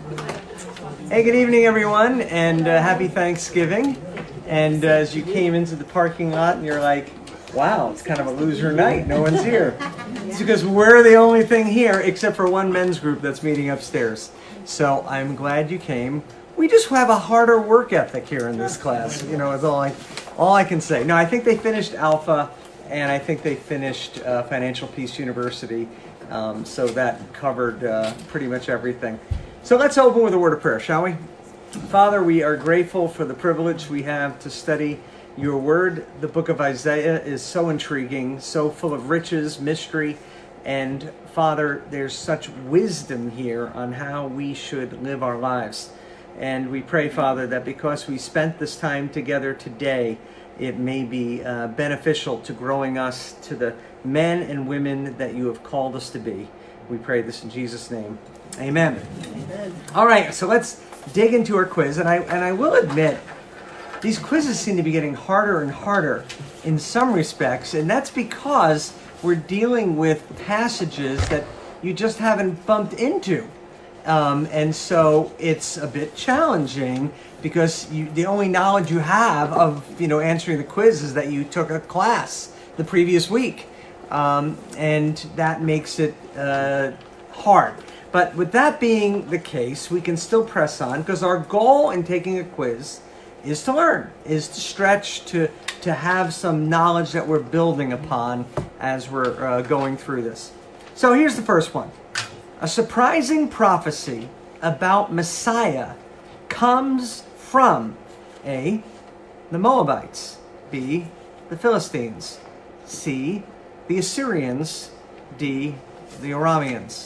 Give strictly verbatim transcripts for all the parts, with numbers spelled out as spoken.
Hey, good evening, everyone, and uh, happy Thanksgiving. And uh, as you came into the parking lot and you're like, wow, it's kind of a loser night, no one's here. It's because we're the only thing here except for one men's group that's meeting upstairs. So I'm glad you came. We just have a harder work ethic here in this class, you know, is all I, all I can say. No, I think they finished Alpha, and I think they finished uh, Financial Peace University, um, so that covered uh, pretty much everything. So let's open with a word of prayer, shall we? Father, we are grateful for the privilege we have to study your word. The book of Isaiah is so intriguing, so full of riches, mystery, and Father, there's such wisdom here on how we should live our lives. And we pray, Father, that because we spent this time together today, it may be uh, beneficial to growing us to the men and women that you have called us to be. We pray this in Jesus' name. Amen. Amen. All right, so let's dig into our quiz. And I, and I will admit, these quizzes seem to be getting harder and harder in some respects. And that's because we're dealing with passages that you just haven't bumped into. Um, and so it's a bit challenging because you, the only knowledge you have of, you know, answering the quiz is that you took a class the previous week. Um, and that makes it uh, hard. But with that being the case, we can still press on because our goal in taking a quiz is to learn, is to stretch, to, to have some knowledge that we're building upon as we're uh, going through this. So here's the first one. A surprising prophecy about Messiah comes from A, the Moabites, B, the Philistines, C, the Assyrians, D, the Arameans.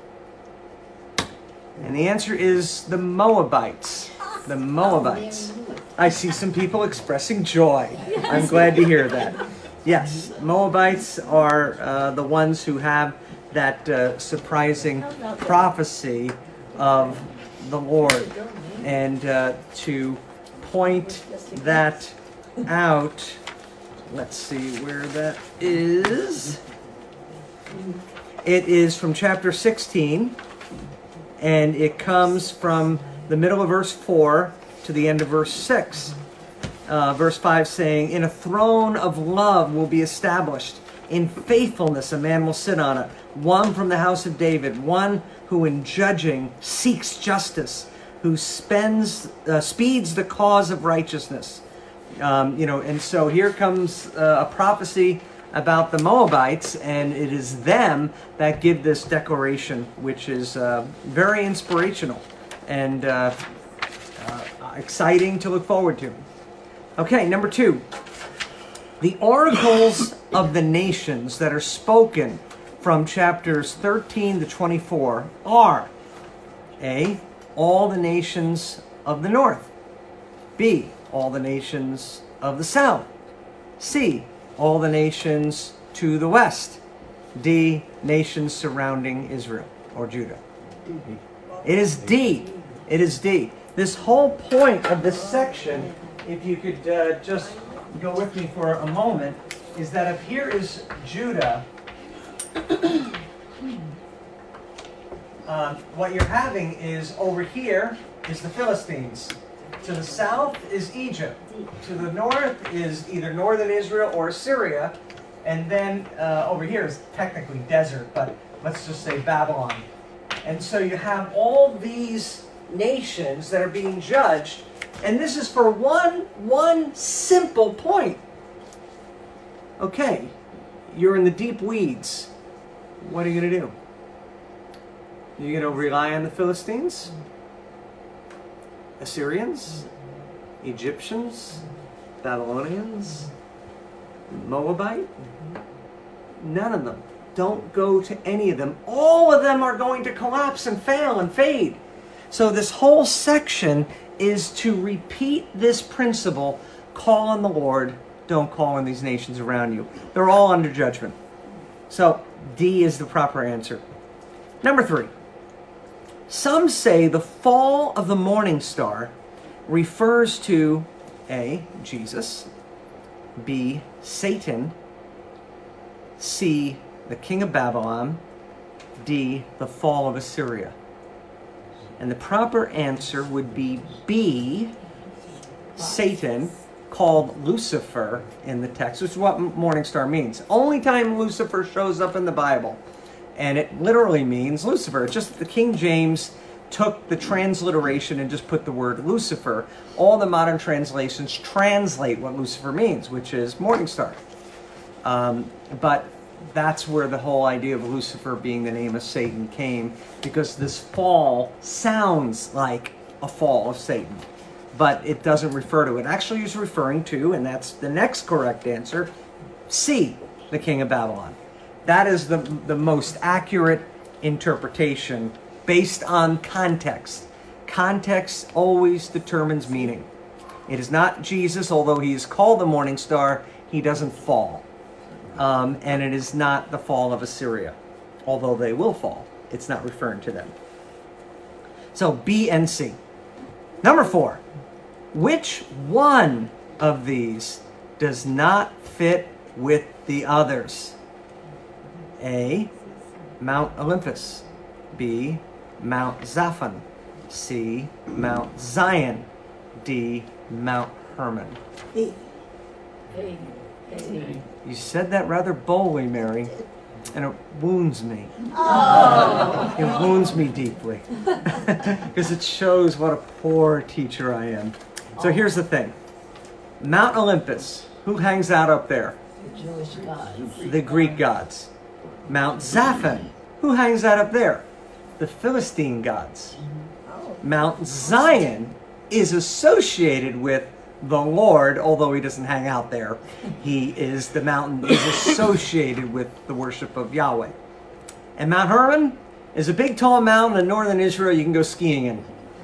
And the answer is the Moabites. The Moabites. I see some people expressing joy. I'm glad to hear that. Yes, Moabites are uh, the ones who have that uh, surprising prophecy of the Lord. And uh, to point that out, let's see where that is. It is from chapter sixteen. And it comes from the middle of verse four to the end of verse six. Uh, verse five saying, "In a throne of love will be established. In faithfulness a man will sit on it. One from the house of David, one who in judging seeks justice, who spends, uh, speeds the cause of righteousness." Um, you know, and so here comes uh, a prophecy about the Moabites, and it is them that give this declaration, which is uh, very inspirational and uh, uh, exciting to look forward to. Okay, number two. The oracles of the nations that are spoken from chapters thirteen to twenty-four are A, all the nations of the north, B, all the nations of the south, C, all the nations to the west, D, nations surrounding Israel or Judah. It is D. It is D. This whole point of this section, if you could uh, just go with me for a moment, is that up here is Judah. uh, what you're having is over here is the Philistines. To the south is Egypt. To the north is either northern Israel or Syria. And then uh, over here is technically desert, but let's just say Babylon. And so you have all these nations that are being judged. And this is for one, one simple point. Okay, you're in the deep weeds. What are you going to do? You're going to rely on the Philistines? Assyrians, Egyptians, Babylonians, Moabite? None of them. Don't go to any of them. All of them are going to collapse and fail and fade. So this whole section is to repeat this principle. Call on the Lord. Don't call on these nations around you. They're all under judgment. So D is the proper answer. Number three. Some say the fall of the morning star refers to A, Jesus, B, Satan, C, the king of Babylon, D, the fall of Assyria. And the proper answer would be B, Satan, called Lucifer in the text, which is what morning star means. Only time Lucifer shows up in the Bible. And it literally means Lucifer. It's just that the King James took the transliteration and just put the word Lucifer. All the modern translations translate what Lucifer means, which is morning star. Um, but that's where the whole idea of Lucifer being the name of Satan came, because this fall sounds like a fall of Satan, but it doesn't refer to it. Actually, it's referring to, and that's the next correct answer, C, the king of Babylon. That is the, the most accurate interpretation based on context. Context always determines meaning. It is not Jesus, although he is called the morning star, he doesn't fall. Um, and it is not the fall of Assyria, although they will fall. It's not referring to them. So B and C. Number four. Which one of these does not fit with the others? A, Mount Olympus. B, Mount Zaphon. C, Mount Zion. D, Mount Hermon. B. A. A. You said that rather boldly, Mary, and it wounds me. Oh. It wounds me deeply, because it shows what a poor teacher I am. So here's the thing. Mount Olympus, who hangs out up there? The Jewish gods. The Greek gods. Mount Zaphon, who hangs out up there? The Philistine gods. Mount Zion is associated with the Lord, although he doesn't hang out there. He is, the mountain is associated with the worship of Yahweh. And Mount Hermon is a big tall mountain in northern Israel you can go skiing in.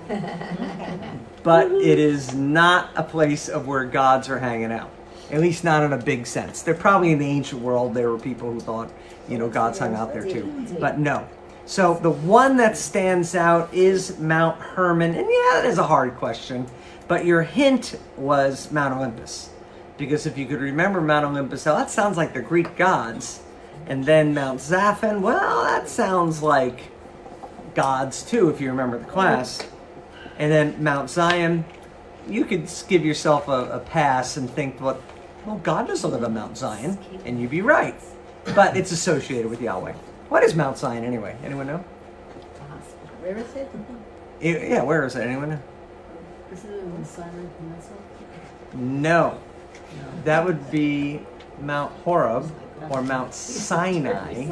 But it is not a place of where gods are hanging out. At least not in a big sense. They're probably in the ancient world, there were people who thought, you know, gods hung out there too. But no. So the one that stands out is Mount Hermon. And yeah, that is a hard question. But your hint was Mount Olympus. Because if you could remember Mount Olympus, well, that sounds like the Greek gods. And then Mount Zaphon, well, that sounds like gods too, if you remember the class. And then Mount Zion, you could give yourself a, a pass and think, well, well, God doesn't live on Mount Zion. And you'd be right. But it's associated with Yahweh. What is Mount Zion anyway? Anyone know? Where is it? It, yeah, where is it? Anyone know? Isn't it on the Sinai Peninsula? No. That would be Mount Horeb or Mount Sinai.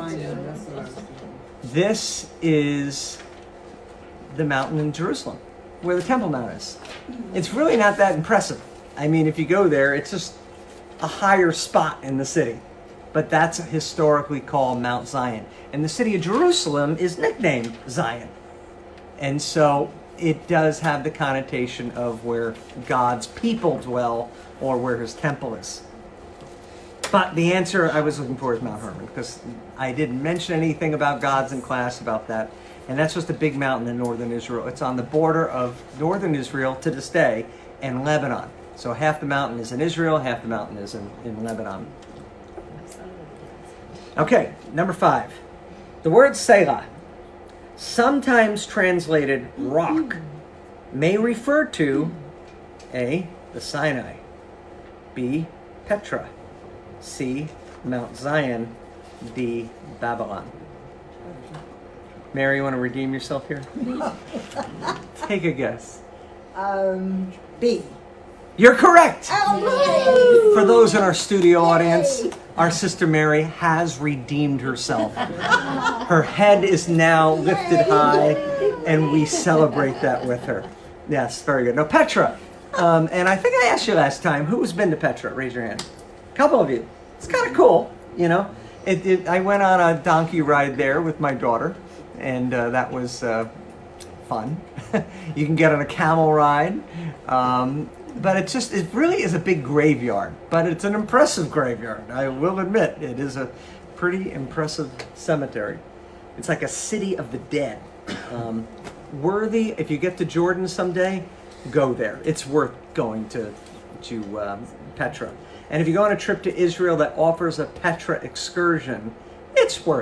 This is the mountain in Jerusalem, where the Temple Mount is. It's really not that impressive. I mean, if you go there, it's just a higher spot in the city. But that's historically called Mount Zion. And the city of Jerusalem is nicknamed Zion. And so it does have the connotation of where God's people dwell or where his temple is. But the answer I was looking for is Mount Hermon, because I didn't mention anything about gods in class about that. And that's just a big mountain in northern Israel. It's on the border of northern Israel to this day and Lebanon. So half the mountain is in Israel, half the mountain is in, in Lebanon. Okay, number five. The word Selah, sometimes translated rock, may refer to A, the Sinai, B, Petra, C, Mount Zion, D, Babylon. Mary, you want to redeem yourself here? Take a guess. Um, B. You're correct! Oh, For those in our studio audience, our sister Mary has redeemed herself. Her head is now lifted high, and we celebrate that with her. Yes, very good. Now, Petra, um, and I think I asked you last time, who's been to Petra? Raise your hand. A couple of you. It's kind of cool, you know. It, it, I went on a donkey ride there with my daughter, and uh, that was uh, fun. You can get on a camel ride. Um, But it just, it really is a big graveyard. But it's an impressive graveyard, I will admit. It is a pretty impressive cemetery. It's like a city of the dead. Um, worthy, if you get to Jordan someday, go there. It's worth going to, to um, Petra. And if you go on a trip to Israel that offers a Petra excursion, it's worth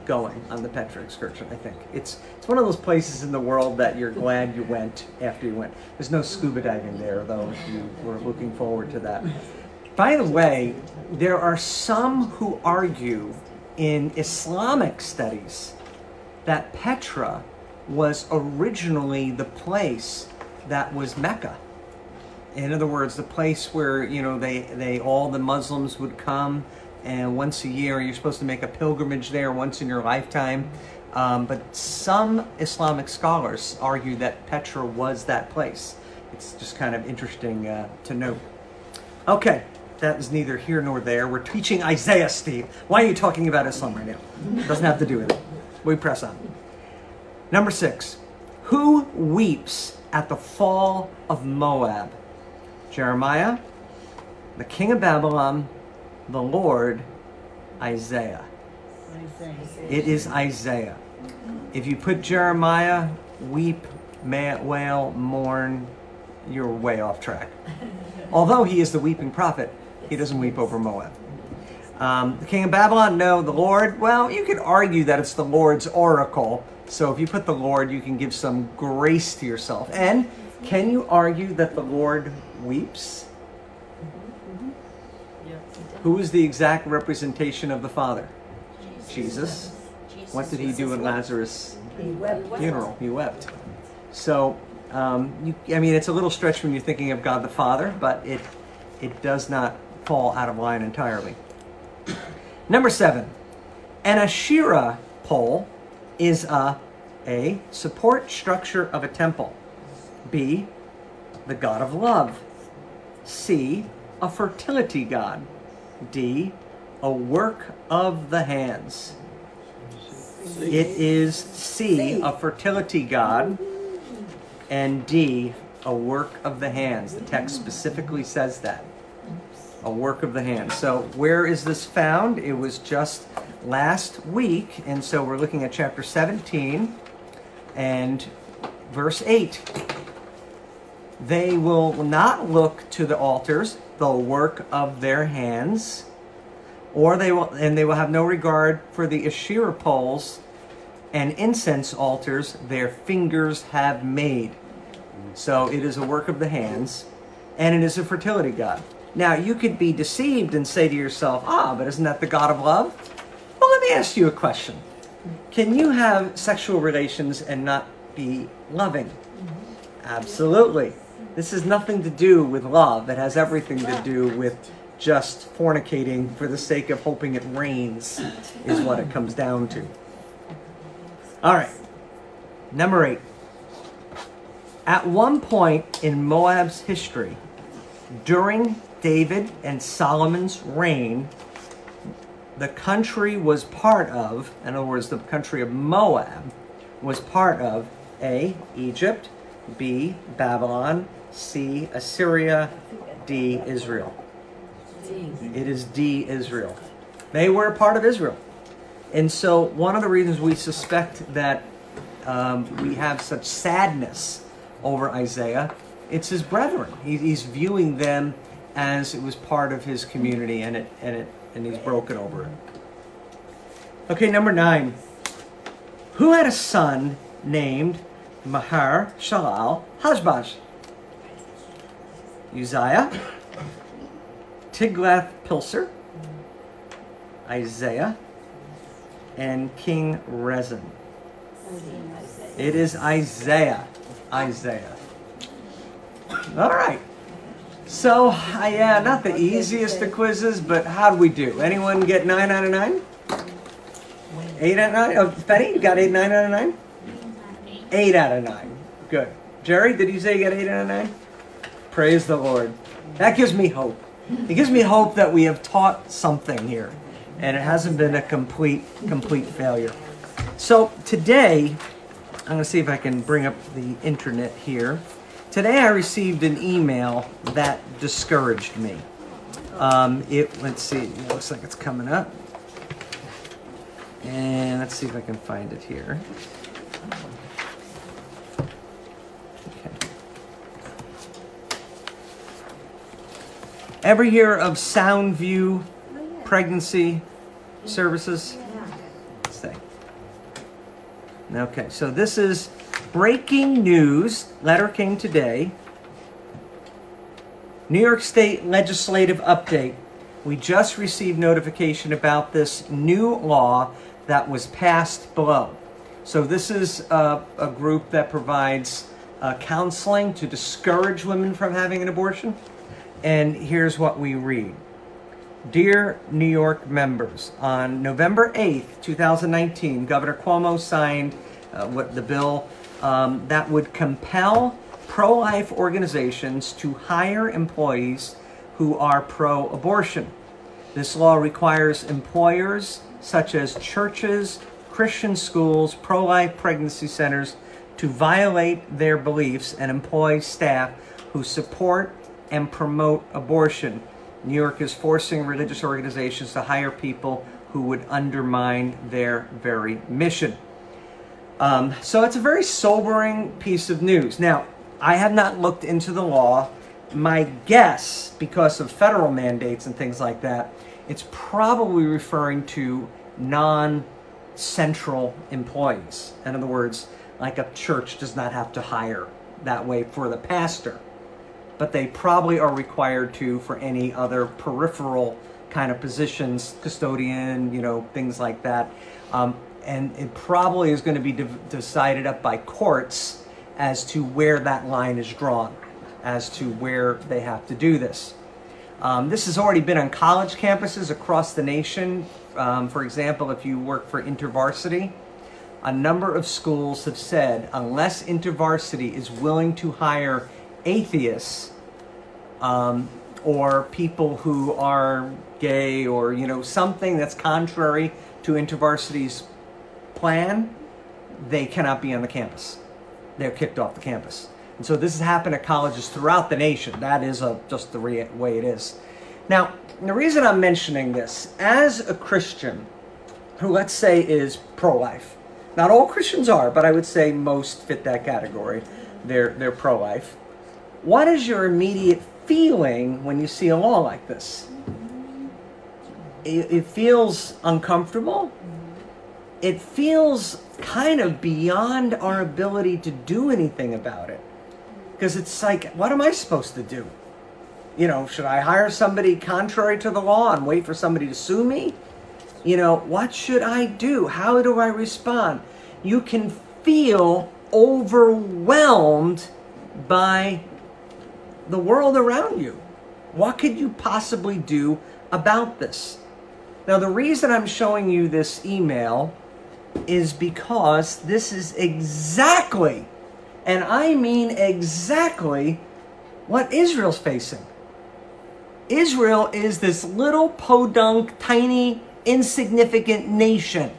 going on the Petra excursion, I think. It's it's one of those places in the world that you're glad you went after you went. There's no scuba diving there, though, if you were looking forward to that. By the way, there are some who argue in Islamic studies that Petra was originally the place that was Mecca. In other words, the place where, you know, they, they all the Muslims would come, and once a year you're supposed to make a pilgrimage there once in your lifetime. Um, but some Islamic scholars argue that Petra was that place. It's just kind of interesting uh, to note. Okay, that is neither here nor there. We're teaching Isaiah, Steve. Why are you talking about Islam right now? Doesn't have to do with it. We press on. Number six, who weeps at the fall of Moab? Jeremiah, the king of Babylon, the Lord, Isaiah. It is Isaiah. If you put Jeremiah, weep, wail, mourn, you're way off track. Although he is the weeping prophet, he doesn't weep over Moab. Um, the king of Babylon, no. The Lord, well, you could argue that it's the Lord's oracle. So if you put the Lord, you can give some grace to yourself. And can you argue that the Lord weeps? Who is the exact representation of the Father? Jesus. What did he do in Lazarus' funeral? He wept. So, um, you, I mean, it's a little stretch when you're thinking of God the Father, but it it does not fall out of line entirely. Number seven, an Asherah pole is a A, support structure of a temple. B, the god of love. C, a fertility god. D, a work of the hands. It is C, a fertility god, and D, a work of the hands. The text specifically says that. A work of the hands. So where is this found? It was just last week, and so we're looking at chapter seventeen and verse eight. They will not look to the altars, the work of their hands, or they will, and they will have no regard for the Asherah poles and incense altars their fingers have made. So it is a work of the hands, and it is a fertility god. Now, you could be deceived and say to yourself, ah, but isn't that the God of love? Well, let me ask you a question. Can you have sexual relations and not be loving? Absolutely. This has nothing to do with love. It has everything to do with just fornicating for the sake of hoping it rains, is what it comes down to. All right. Number eight. At one point in Moab's history, during David and Solomon's reign, the country was part of, in other words, the country of Moab was part of A, Egypt, B, Babylon, C, Assyria, D, Israel. It is D, Israel. They were a part of Israel. And so one of the reasons we suspect that um, we have such sadness over Isaiah, it's his brethren. He, he's viewing them as it was part of his community, and it and it and he's broken over it. Okay, number nine. Who had a son named Mahar Shalal Hashbaz? Uzziah, Tiglath-Pileser, Isaiah, and King Rezin. It is Isaiah. Isaiah. All right. So, uh, yeah, not the easiest of quizzes, but how do we do? Anyone get nine out of nine? Eight out of nine? Oh, Penny, you got eight, nine out of nine? Eight out of nine. Good. Jerry, did you say you got eight out of nine? Praise the Lord. That gives me hope. It gives me hope that we have taught something here, and it hasn't been a complete, complete failure. So today, I'm going to see if I can bring up the internet here. Today I received an email that discouraged me. Um, it, let's see, it looks like it's coming up. And let's see if I can find it here. Okay. Ever hear of Soundview pregnancy services? Let's see. Okay, so this is breaking news. Letter came today. New York State legislative update. We just received notification about this new law that was passed below. So this is a, a group that provides uh, counseling to discourage women from having an abortion. And here's what we read. Dear New York members, on November eighth, two thousand nineteen, Governor Cuomo signed uh, what the bill um, that would compel pro-life organizations to hire employees who are pro-abortion. This law requires employers such as churches, Christian schools, pro-life pregnancy centers to violate their beliefs and employ staff who support and promote abortion. New York is forcing religious organizations to hire people who would undermine their very mission. Um, so it's a very sobering piece of news. Now, I have not looked into the law. My guess, because of federal mandates and things like that, it's probably referring to non-central employees. In other words, like a church does not have to hire that way for the pastor, but they probably are required to for any other peripheral kind of positions, custodian, you know, things like that. Um, and it probably is going to be de- decided up by courts as to where that line is drawn, as to where they have to do this. Um, this has already been on college campuses across the nation. Um, for example, if you work for InterVarsity, a number of schools have said unless InterVarsity is willing to hire atheists um, or people who are gay or, you know, something that's contrary to InterVarsity's plan, they cannot be on the campus. They're kicked off the campus. And so this has happened at colleges throughout the nation. That is a, just the re- way it is. Now, the reason I'm mentioning this, as a Christian who, let's say, is pro-life, not all Christians are, but I would say most fit that category. They're, they're pro-life. What is your immediate feeling when you see a law like this? It, it feels uncomfortable. It feels kind of beyond our ability to do anything about it. Because it's like, what am I supposed to do? You know, should I hire somebody contrary to the law and wait for somebody to sue me? You know, what should I do? How do I respond? You can feel overwhelmed by the world around you. What could you possibly do about this? Now, the reason I'm showing you this email is because this is exactly, and I mean exactly, what Israel's facing. Israel is this little podunk, tiny, insignificant nation.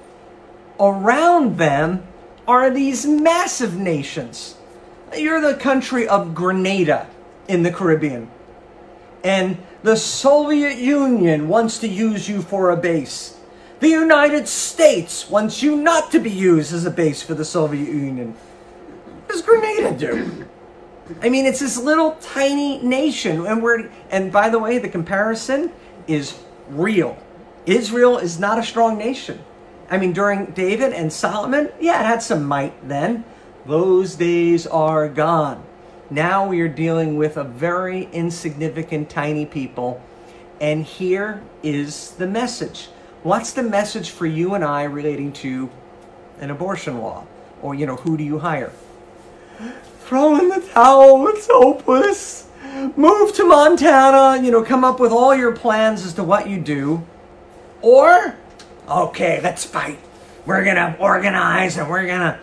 Around them are these massive nations. You're the country of Grenada in the Caribbean. And the Soviet Union wants to use you for a base. The United States wants you not to be used as a base for the Soviet Union. What does Grenada do? I mean, it's this little tiny nation. And we're, and by the way, the comparison is real. Israel is not a strong nation. I mean, during David and Solomon, yeah, it had some might then. Those days are gone. Now we are dealing with a very insignificant, tiny people. And here is the message. What's the message for you and I relating to an abortion law? Or, you know, who do you hire? Throw in the towel, it's hopeless. Move to Montana, you know, come up with all your plans as to what you do. Or, okay, let's fight. We're going to organize and we're going to...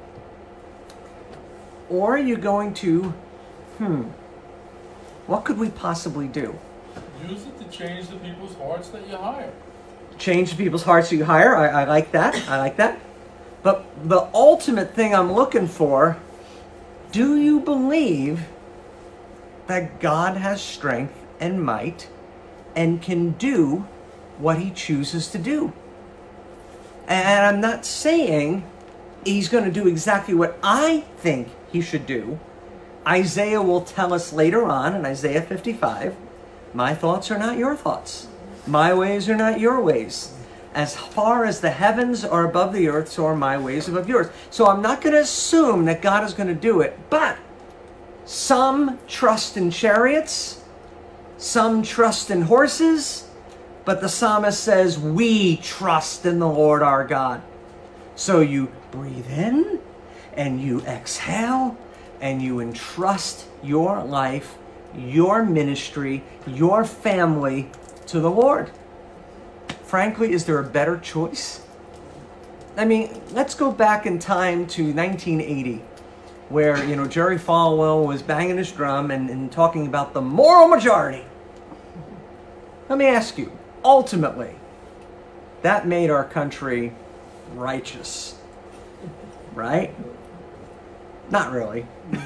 Or are you going to, hmm, what could we possibly do? Use it to change the people's hearts that you hire. Change people's hearts you hire. I, I like that. I like that. But the ultimate thing I'm looking for, do you believe that God has strength and might and can do what he chooses to do? And I'm not saying he's going to do exactly what I think he should do. Isaiah will tell us later on in Isaiah fifty-five, my thoughts are not your thoughts. My ways are not your ways. As far as the heavens are above the earth, so are my ways above yours. So I'm not going to assume that God is going to do it, but some trust in chariots, some trust in horses, but the psalmist says, we trust in the Lord our God. So you breathe in and you exhale and you entrust your life, your ministry, your family to the Lord. Frankly, is there a better choice? I mean, let's go back in time to nineteen eighty, where, you know, Jerry Falwell was banging his drum and, and talking about the moral majority. Let me ask you, ultimately, that made our country righteous, right? Not really.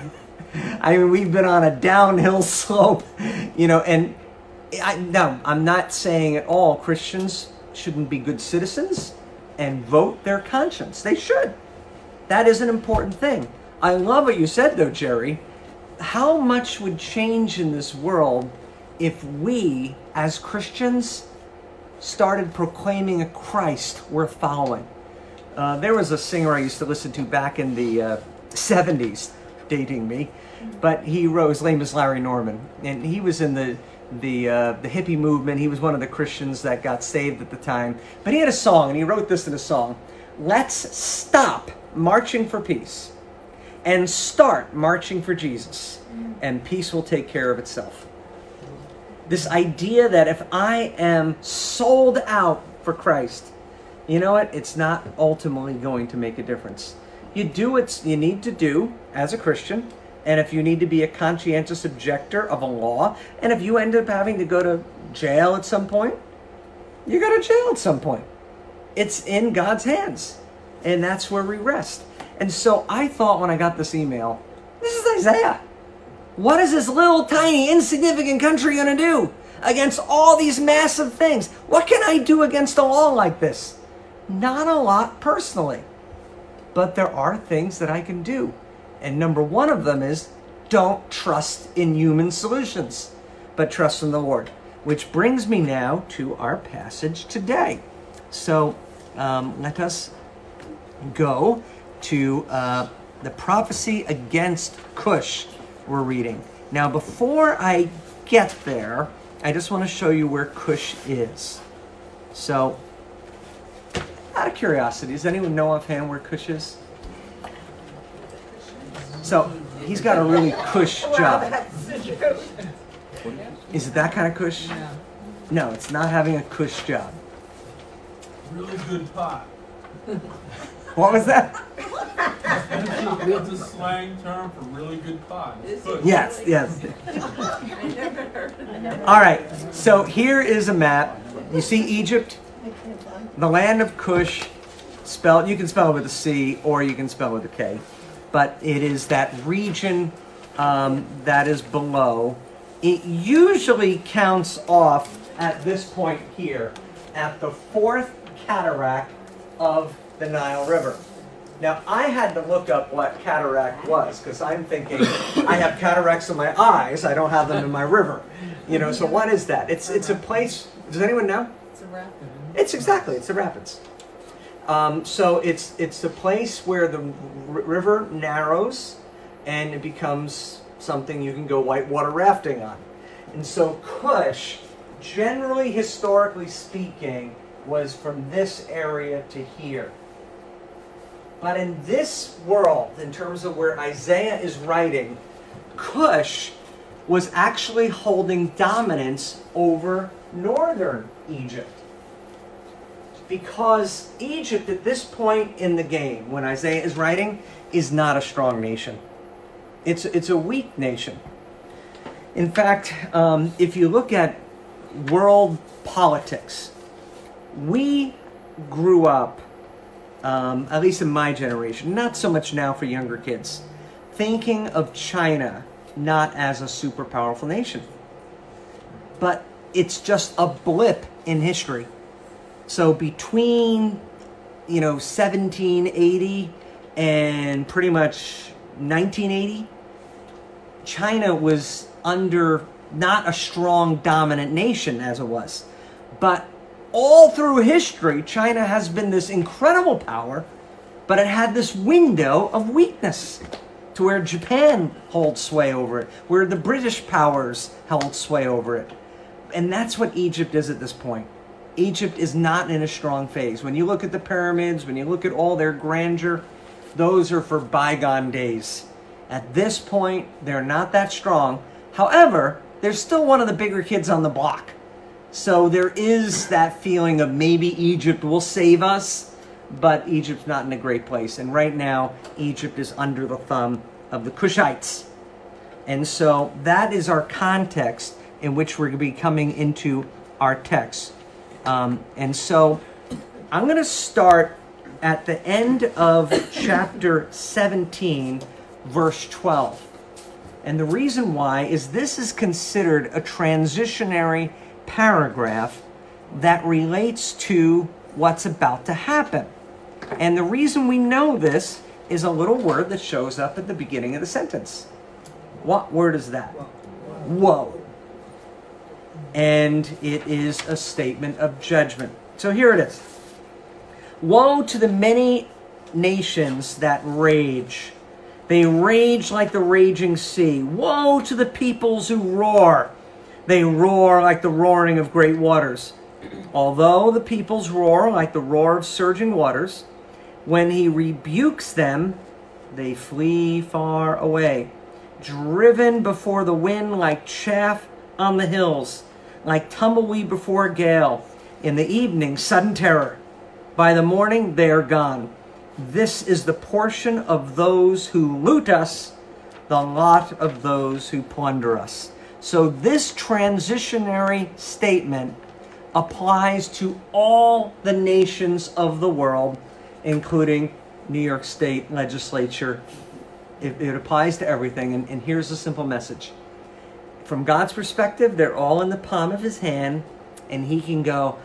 I mean, we've been on a downhill slope, you know, and I, no, I'm not saying at all Christians shouldn't be good citizens and vote their conscience. They should. That is an important thing. I love what you said, though, Jerry. How much would change in this world if we, as Christians, started proclaiming a Christ worth following? Uh, there was a singer I used to listen to back in the uh, seventies, dating me, but he wrote, his name is Larry Norman, and he was in the the uh, the hippie movement. He was one of the Christians that got saved at the time. But he had a song, and he wrote this in a song. Let's stop marching for peace and start marching for Jesus, and peace will take care of itself. This idea that if I am sold out for Christ, you know what? It's not ultimately going to make a difference. You do what you need to do as a Christian, and if you need to be a conscientious objector of a law, and if you end up having to go to jail at some point, you go to jail at some point. It's in God's hands, and that's where we rest. And so I thought when I got this email, this is Isaiah. What is this little tiny insignificant country going to do against all these massive things? What can I do against a law like this? Not a lot personally, but there are things that I can do. And number one of them is don't trust in human solutions, but trust in the Lord. Which brings me now to our passage today. So um, let us go to uh, the prophecy against Cush we're reading. Now, before I get there, I just want to show you where Cush is. So, out of curiosity, does anyone know offhand where Cush is? So, he's got a really Cush job. Is it that kind of Cush? No, it's not having a Cush job. Really good pot. What was that? It's a slang term for really good pot. Good. Yes, yes. All right, so here is a map. You see Egypt? The land of Cush, spelled, you can spell it with a C or you can spell it with a K. But it is that region um, that is below. It usually counts off at this point here, at the fourth cataract of the Nile River. Now, I had to look up what cataract was, because I'm thinking, I have cataracts in my eyes, I don't have them in my river. You know, so what is that? It's it's a place, does anyone know? It's a rapid. It's exactly, it's the rapids. Um, so it's it's a place where the r- river narrows, and it becomes something you can go whitewater rafting on. And so Cush, generally, historically speaking, was from this area to here. But in this world, in terms of where Isaiah is writing, Cush was actually holding dominance over northern Egypt. Because Egypt, at this point in the game, when Isaiah is writing, is not a strong nation. It's, it's a weak nation. In fact, um, if you look at world politics, we grew up, um, at least in my generation, not so much now for younger kids, thinking of China not as a super powerful nation. But it's just a blip in history. So between, you know, seventeen eighty and pretty much nineteen eighty, China was under not a strong dominant nation as it was. But all through history, China has been this incredible power, but it had this window of weakness to where Japan holds sway over it, where the British powers held sway over it. And that's what Egypt is at this point. Egypt is not in a strong phase. When you look at the pyramids, when you look at all their grandeur, those are for bygone days. At this point, they're not that strong. However, they're still one of the bigger kids on the block. So there is that feeling of maybe Egypt will save us, but Egypt's not in a great place. And right now, Egypt is under the thumb of the Kushites. And so that is our context in which we're going to be coming into our text. Um, and so I'm going to start at the end of chapter seventeen, verse twelve. And the reason why is this is considered a transitionary paragraph that relates to what's about to happen. And the reason we know this is a little word that shows up at the beginning of the sentence. What word is that? Woe. And it is a statement of judgment. So here it is. Woe to the many nations that rage. They rage like the raging sea. Woe to the peoples who roar. They roar like the roaring of great waters. Although the peoples roar like the roar of surging waters, when he rebukes them, they flee far away. Driven before the wind like chaff on the hills, like tumbleweed before a gale. In the evening, sudden terror. By the morning, they are gone. This is the portion of those who loot us, the lot of those who plunder us. So this transitionary statement applies to all the nations of the world, including New York State legislature. It, it applies to everything. And, and here's a simple message. From God's perspective, they're all in the palm of his hand, and he can go,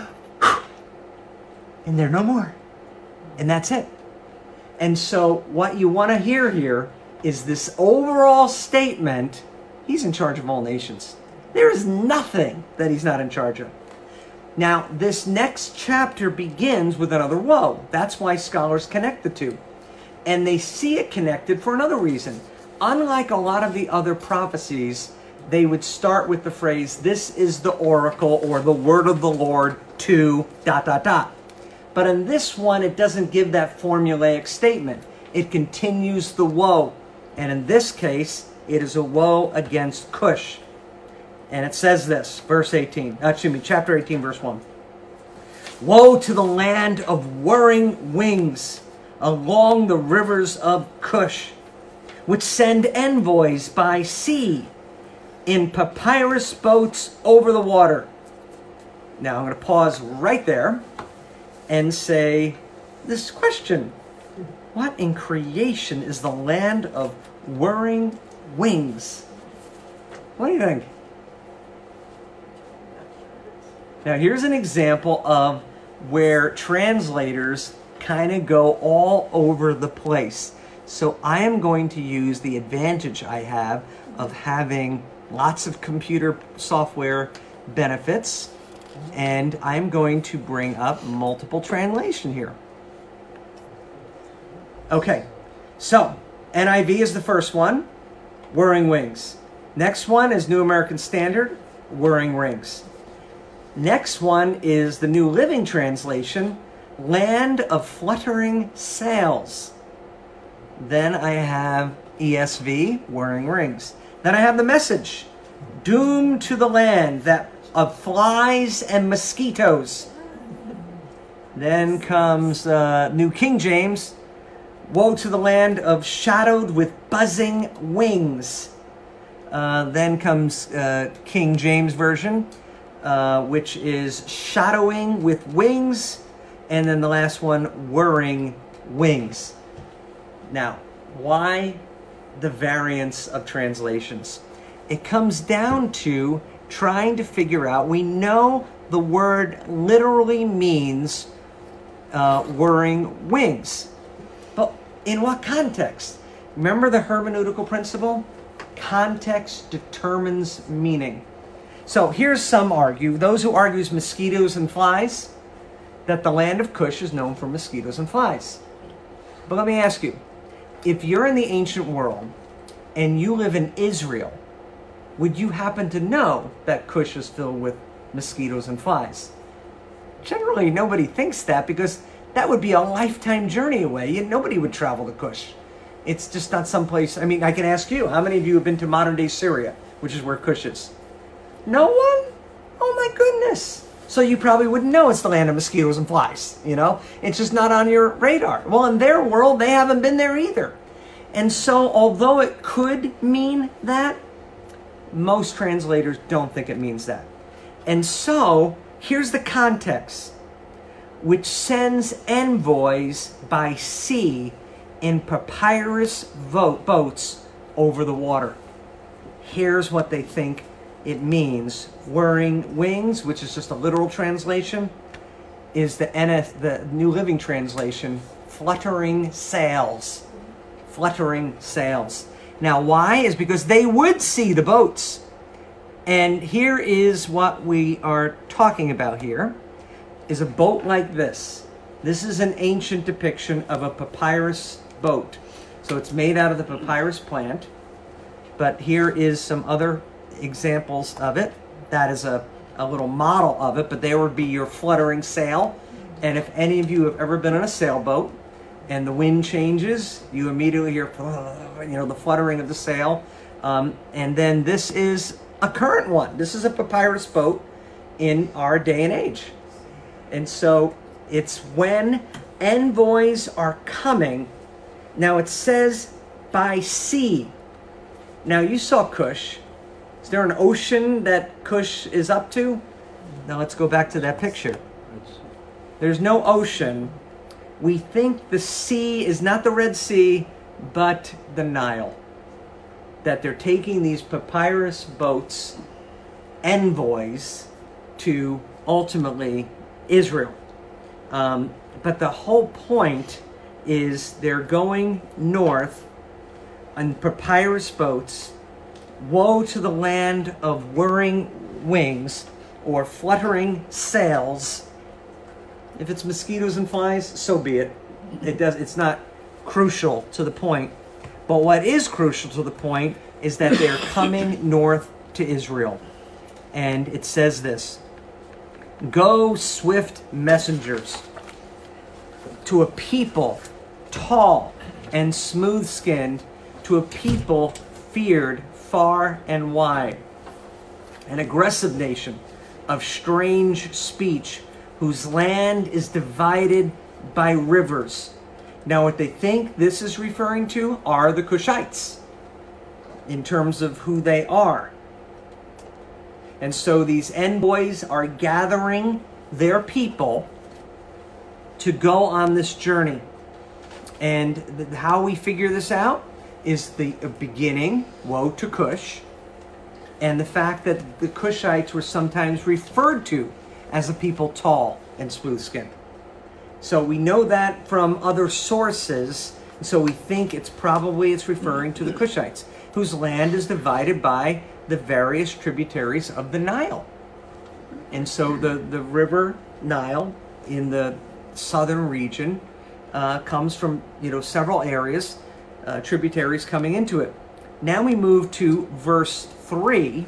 and they're no more. And that's it. And so what you want to hear here is this overall statement, he's in charge of all nations. There is nothing that he's not in charge of. Now, this next chapter begins with another woe. That's why scholars connect the two. And they see it connected for another reason. Unlike a lot of the other prophecies, they would start with the phrase, this is the oracle or the word of the Lord to dot, dot, dot. But in this one, it doesn't give that formulaic statement. It continues the woe. And in this case, it is a woe against Cush. And it says this, verse eighteen, excuse me, chapter eighteen, verse one. Woe to the land of whirring wings along the rivers of Cush, which send envoys by sea in papyrus boats over the water. Now I'm going to pause right there and say this question. What in creation is the land of whirring wings? What do you think? Now here's an example of where translators kind of go all over the place. So I am going to use the advantage I have of having lots of computer software benefits, and I'm going to bring up multiple translation here. Okay, so N I V is the first one, whirring wings. Next one is New American Standard, whirring rings. Next one is the New Living Translation, land of fluttering sails. Then I have E S V, whirring rings. Then I have the Message, doom to the land that of flies and mosquitoes. Then comes uh, New King James, woe to the land of shadowed with buzzing wings. Uh, then comes uh, King James Version, uh, which is shadowing with wings. And then the last one, whirring wings. Now, why the variance of translations? It comes down to trying to figure out, we know the word literally means uh, whirring wings. But in what context? Remember the hermeneutical principle? Context determines meaning. So here's some argue, those who argues mosquitoes and flies, that the land of Cush is known for mosquitoes and flies. But let me ask you, if you're in the ancient world and you live in Israel, would you happen to know that Cush is filled with mosquitoes and flies? Generally, nobody thinks that because that would be a lifetime journey away and nobody would travel to Cush. It's just not someplace. I mean, I can ask you, how many of you have been to modern day Syria, which is where Cush is? No one? Oh my goodness. So you probably wouldn't know it's the land of mosquitoes and flies, you know? It's just not on your radar. Well, in their world, they haven't been there either. And so, although it could mean that, most translators don't think it means that. And so, here's the context, which sends envoys by sea in papyrus vo- boats over the water. Here's what they think it means. Whirring wings, which is just a literal translation, is the N F, the New Living Translation, fluttering sails. Fluttering sails. Now, why? Is because they would see the boats. And here is what we are talking about here, is a boat like this. This is an ancient depiction of a papyrus boat. So it's made out of the papyrus plant. But here is some other examples of it. That is a, a little model of it, but there would be your fluttering sail. And if any of you have ever been on a sailboat and the wind changes, you immediately hear, you know, the fluttering of the sail. Um, and then this is a current one. This is a papyrus boat in our day and age. And so it's when envoys are coming. Now it says by sea. Now you saw Cush. Is there an ocean that Cush is up to? Now let's go back to that picture. There's no ocean. We think the sea is not the Red Sea, but the Nile. That they're taking these papyrus boats, envoys, to ultimately Israel. Um, but the whole point is they're going north on papyrus boats. Woe to the land of whirring wings or fluttering sails. If it's mosquitoes and flies, so be it. It does. It's not crucial to the point. But what is crucial to the point is that they're coming north to Israel. And it says this: go swift messengers to a people tall and smooth-skinned, to a people feared far and wide, an aggressive nation of strange speech, whose land is divided by rivers. Now, what they think this is referring to are the Cushites, in terms of who they are. And so these envoys are gathering their people to go on this journey. And th- how we figure this out is the beginning, woe to Cush, and the fact that the Cushites were sometimes referred to as a people tall and smooth-skinned. So we know that from other sources, so we think it's probably it's referring to the Cushites, whose land is divided by the various tributaries of the Nile. And so the, the river Nile in the southern region uh, comes from, you know, several areas, uh, tributaries coming into it. Now we move to verse three.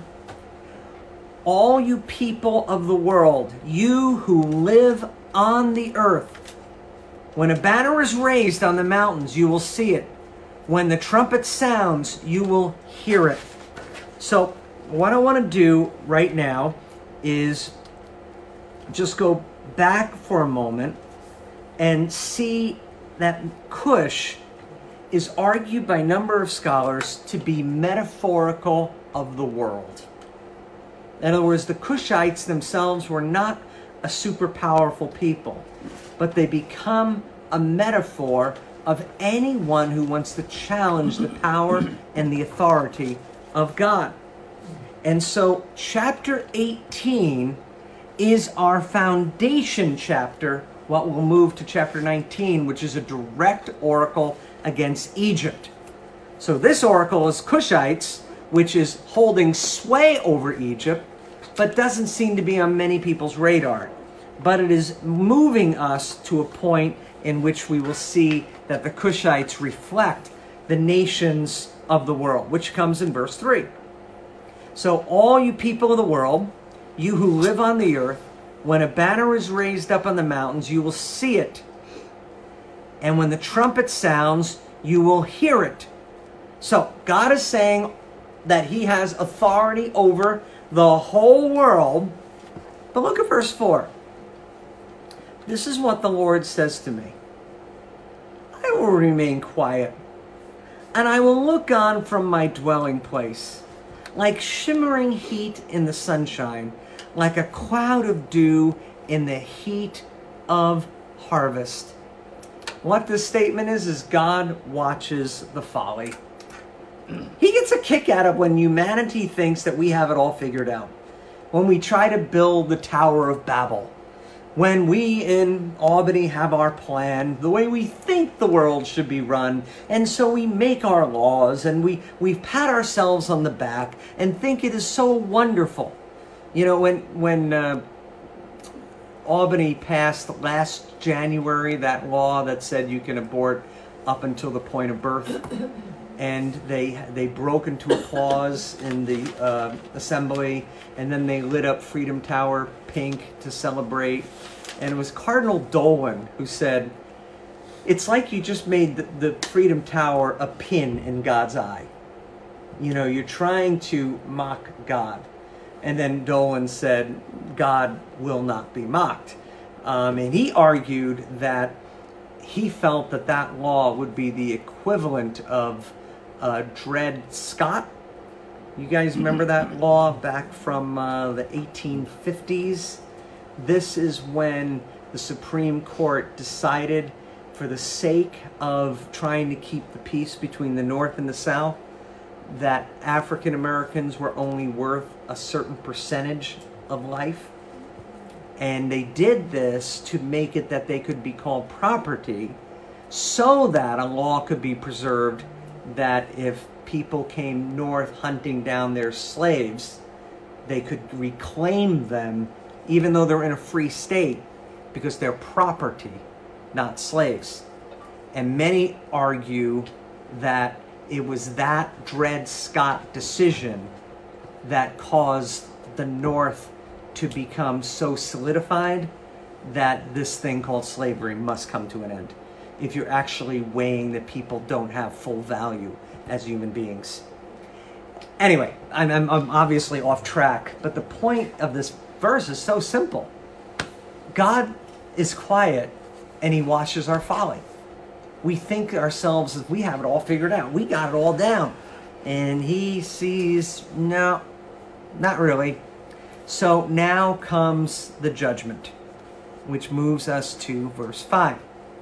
All you people of the world, you who live on the earth, when a banner is raised on the mountains, you will see it. When the trumpet sounds, you will hear it. So what I want to do right now is just go back for a moment and see that Cush is argued by a number of scholars to be metaphorical of the world. In other words, the Cushites themselves were not a super powerful people, but they become a metaphor of anyone who wants to challenge the power and the authority of God. And so chapter eighteen is our foundation chapter, what we'll move to chapter nineteen, which is a direct oracle against Egypt. So this oracle is Cushites, which is holding sway over Egypt, but doesn't seem to be on many people's radar. But it is moving us to a point in which we will see that the Cushites reflect the nations of the world, which comes in verse three. So all you people of the world, you who live on the earth, when a banner is raised up on the mountains, you will see it. And when the trumpet sounds, you will hear it. So God is saying that he has authority over the whole world. But look at verse four. This is what the Lord says to me. I will remain quiet, and I will look on from my dwelling place, like shimmering heat in the sunshine, like a cloud of dew in the heat of harvest. What this statement is, is God watches the folly. He gets a kick out of when humanity thinks that we have it all figured out. When we try to build the Tower of Babel. When we in Albany have our plan, the way we think the world should be run, and so we make our laws and we, we pat ourselves on the back and think it is so wonderful. You know, when, when uh, Albany passed last January that law that said you can abort up until the point of birth, and they they broke into applause in the uh, assembly, and then they lit up Freedom Tower pink to celebrate. And it was Cardinal Dolan who said, it's like you just made the, the Freedom Tower a pin in God's eye. You know, you're trying to mock God. And then Dolan said, God will not be mocked. Um, and he argued that he felt that that law would be the equivalent of uh, Dred Scott. You guys remember that law back from uh, the eighteen fifties? This is when the Supreme Court decided, for the sake of trying to keep the peace between the North and the South, that African Americans were only worth a certain percentage of life. And they did this to make it that they could be called property, so that a law could be preserved that if people came north hunting down their slaves, they could reclaim them even though they're in a free state, because they're property, not slaves. And many argue that it was that Dred Scott decision that caused the North to become so solidified that this thing called slavery must come to an end, if you're actually weighing that people don't have full value as human beings. Anyway, I'm, I'm, I'm obviously off track, but the point of this verse is so simple. God is quiet and he watches our folly. We think ourselves as we have it all figured out. We got it all down. And he sees, no, not really. So now comes the judgment, which moves us to verse five.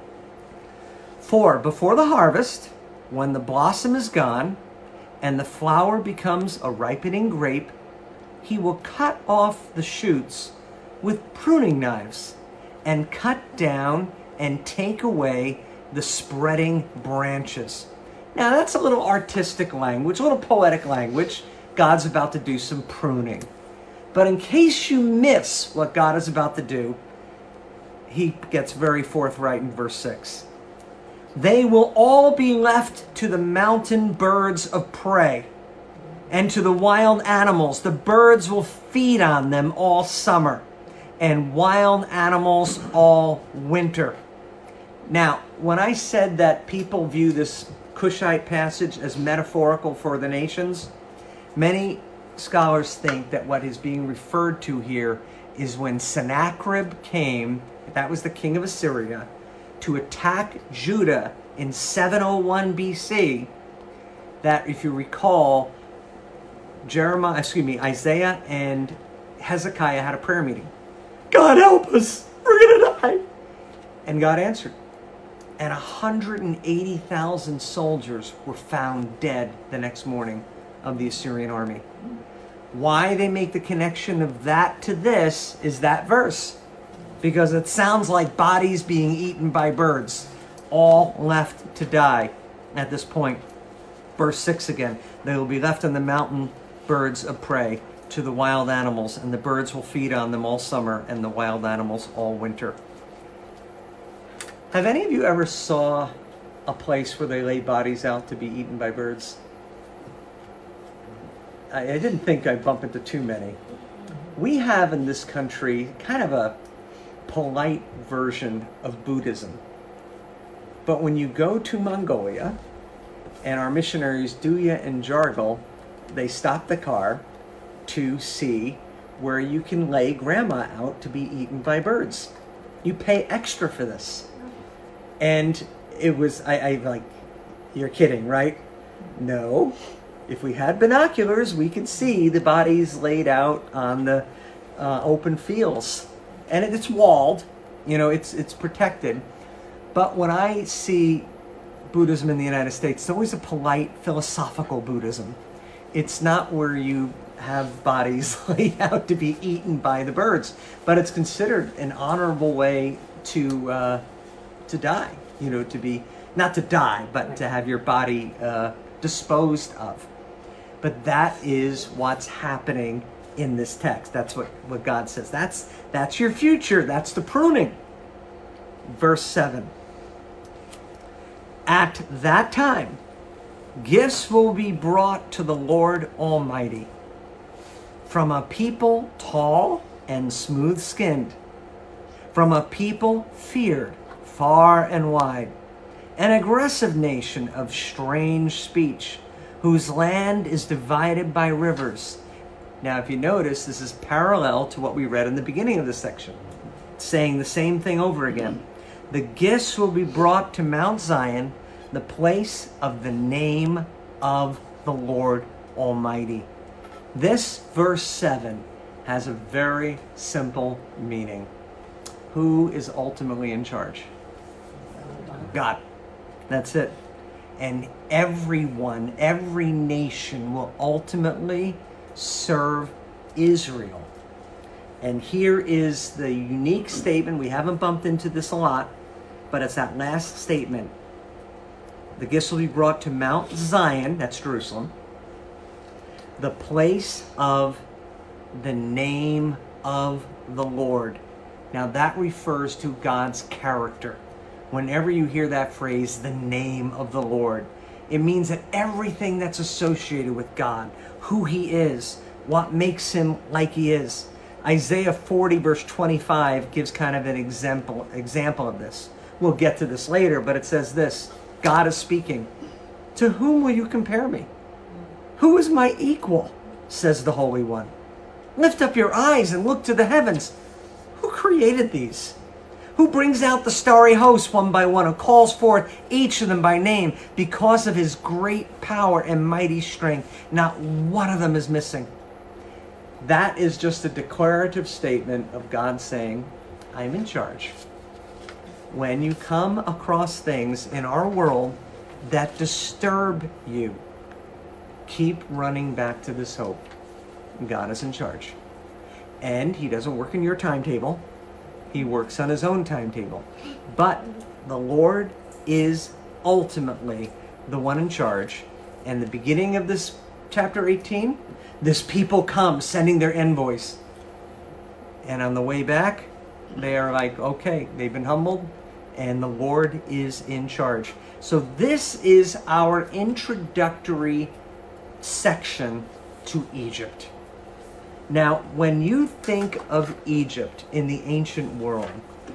For before the harvest, when the blossom is gone and the flower becomes a ripening grape, he will cut off the shoots with pruning knives and cut down and take away the spreading branches. Now that's a little artistic language, a little poetic language. God's about to do some pruning. But in case you miss what God is about to do, he gets very forthright in verse six. They will all be left to the mountain birds of prey and to the wild animals. The birds will feed on them all summer, and wild animals all winter. Now, when I said that people view this Cushite passage as metaphorical for the nations, many scholars think that what is being referred to here is when Sennacherib came, that was the king of Assyria, to attack Judah in seven oh one B C, that if you recall, Jeremiah, excuse me, Isaiah and Hezekiah had a prayer meeting. God help us, we're gonna die. And God answered. And one hundred eighty thousand soldiers were found dead the next morning of the Assyrian army. Why they make the connection of that to this is that verse. Because it sounds like bodies being eaten by birds, all left to die at this point. Verse six again, they will be left on the mountain birds of prey to the wild animals, and the birds will feed on them all summer and the wild animals all winter. Have any of you ever saw a place where they lay bodies out to be eaten by birds? I, I didn't think I'd bump into too many. We have in this country kind of a polite version of Buddhism. But when you go to Mongolia, and our missionaries Duya and Jargal, they stop the car to see where you can lay grandma out to be eaten by birds. You pay extra for this. And it was, I, I like, you're kidding, right? No. If we had binoculars, we could see the bodies laid out on the uh, open fields. And it, it's walled, you know, it's it's protected. But when I see Buddhism in the United States, it's always a polite, philosophical Buddhism. It's not where you have bodies laid out to be eaten by the birds, but it's considered an honorable way to uh, to die. You know, to be, not to die, but to have your body uh, disposed of. But that is what's happening in this text. That's what, what God says. That's, that's your future. That's the pruning. Verse seven. At that time, gifts will be brought to the Lord Almighty from a people tall and smooth-skinned, from a people feared far and wide, an aggressive nation of strange speech, whose land is divided by rivers. Now, if you notice, this is parallel to what we read in the beginning of this section, saying the same thing over again. The gifts will be brought to Mount Zion, the place of the name of the Lord Almighty. This verse seven has a very simple meaning. Who is ultimately in charge? God. That's it. And everyone, every nation will ultimately serve Israel. And here is the unique statement. We haven't bumped into this a lot, but it's that last statement. The gifts will be brought to Mount Zion, that's Jerusalem, the place of the name of the Lord. Now that refers to God's character. Whenever you hear that phrase, the name of the Lord, it means that everything that's associated with God, who he is, what makes him like he is. Isaiah forty verse twenty-five gives kind of an example, example of this. We'll get to this later, but it says this, God is speaking. To whom will you compare me? Who is my equal? Says the Holy One. Lift up your eyes and look to the heavens. Who created these? Who brings out the starry host one by one, and calls forth each of them by name, because of his great power and mighty strength. Not one of them is missing. That is just a declarative statement of God saying, I'm in charge. When you come across things in our world that disturb you, keep running back to this hope. God is in charge. And he doesn't work in your timetable. He works on his own timetable. But the Lord is ultimately the one in charge. And the beginning of this chapter eighteen, this people come sending their envoys. And on the way back, they are like, okay, they've been humbled, and the Lord is in charge. So this is our introductory section to Egypt. Now, when you think of Egypt in the ancient world,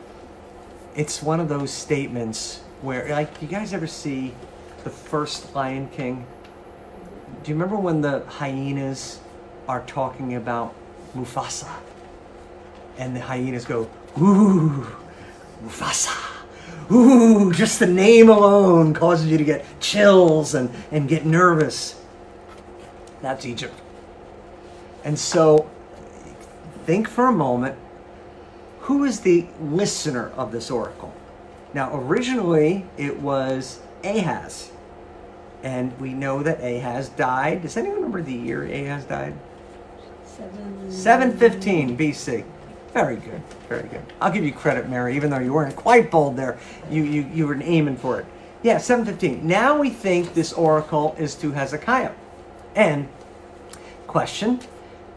it's one of those statements where, like, you guys ever see the first Lion King? Do you remember when the hyenas are talking about Mufasa? And the hyenas go, ooh, Mufasa. Ooh, just the name alone causes you to get chills and, and get nervous. That's Egypt. And so, think for a moment, who is the listener of this oracle? Now, originally, it was Ahaz. And we know that Ahaz died. Does anyone remember the year Ahaz died? seven fifteen B C. Very good, very good. I'll give you credit, Mary, even though you weren't quite bold there. You, you, you were aiming for it. Yeah, seven fifteen. Now we think this oracle is to Hezekiah. And, question,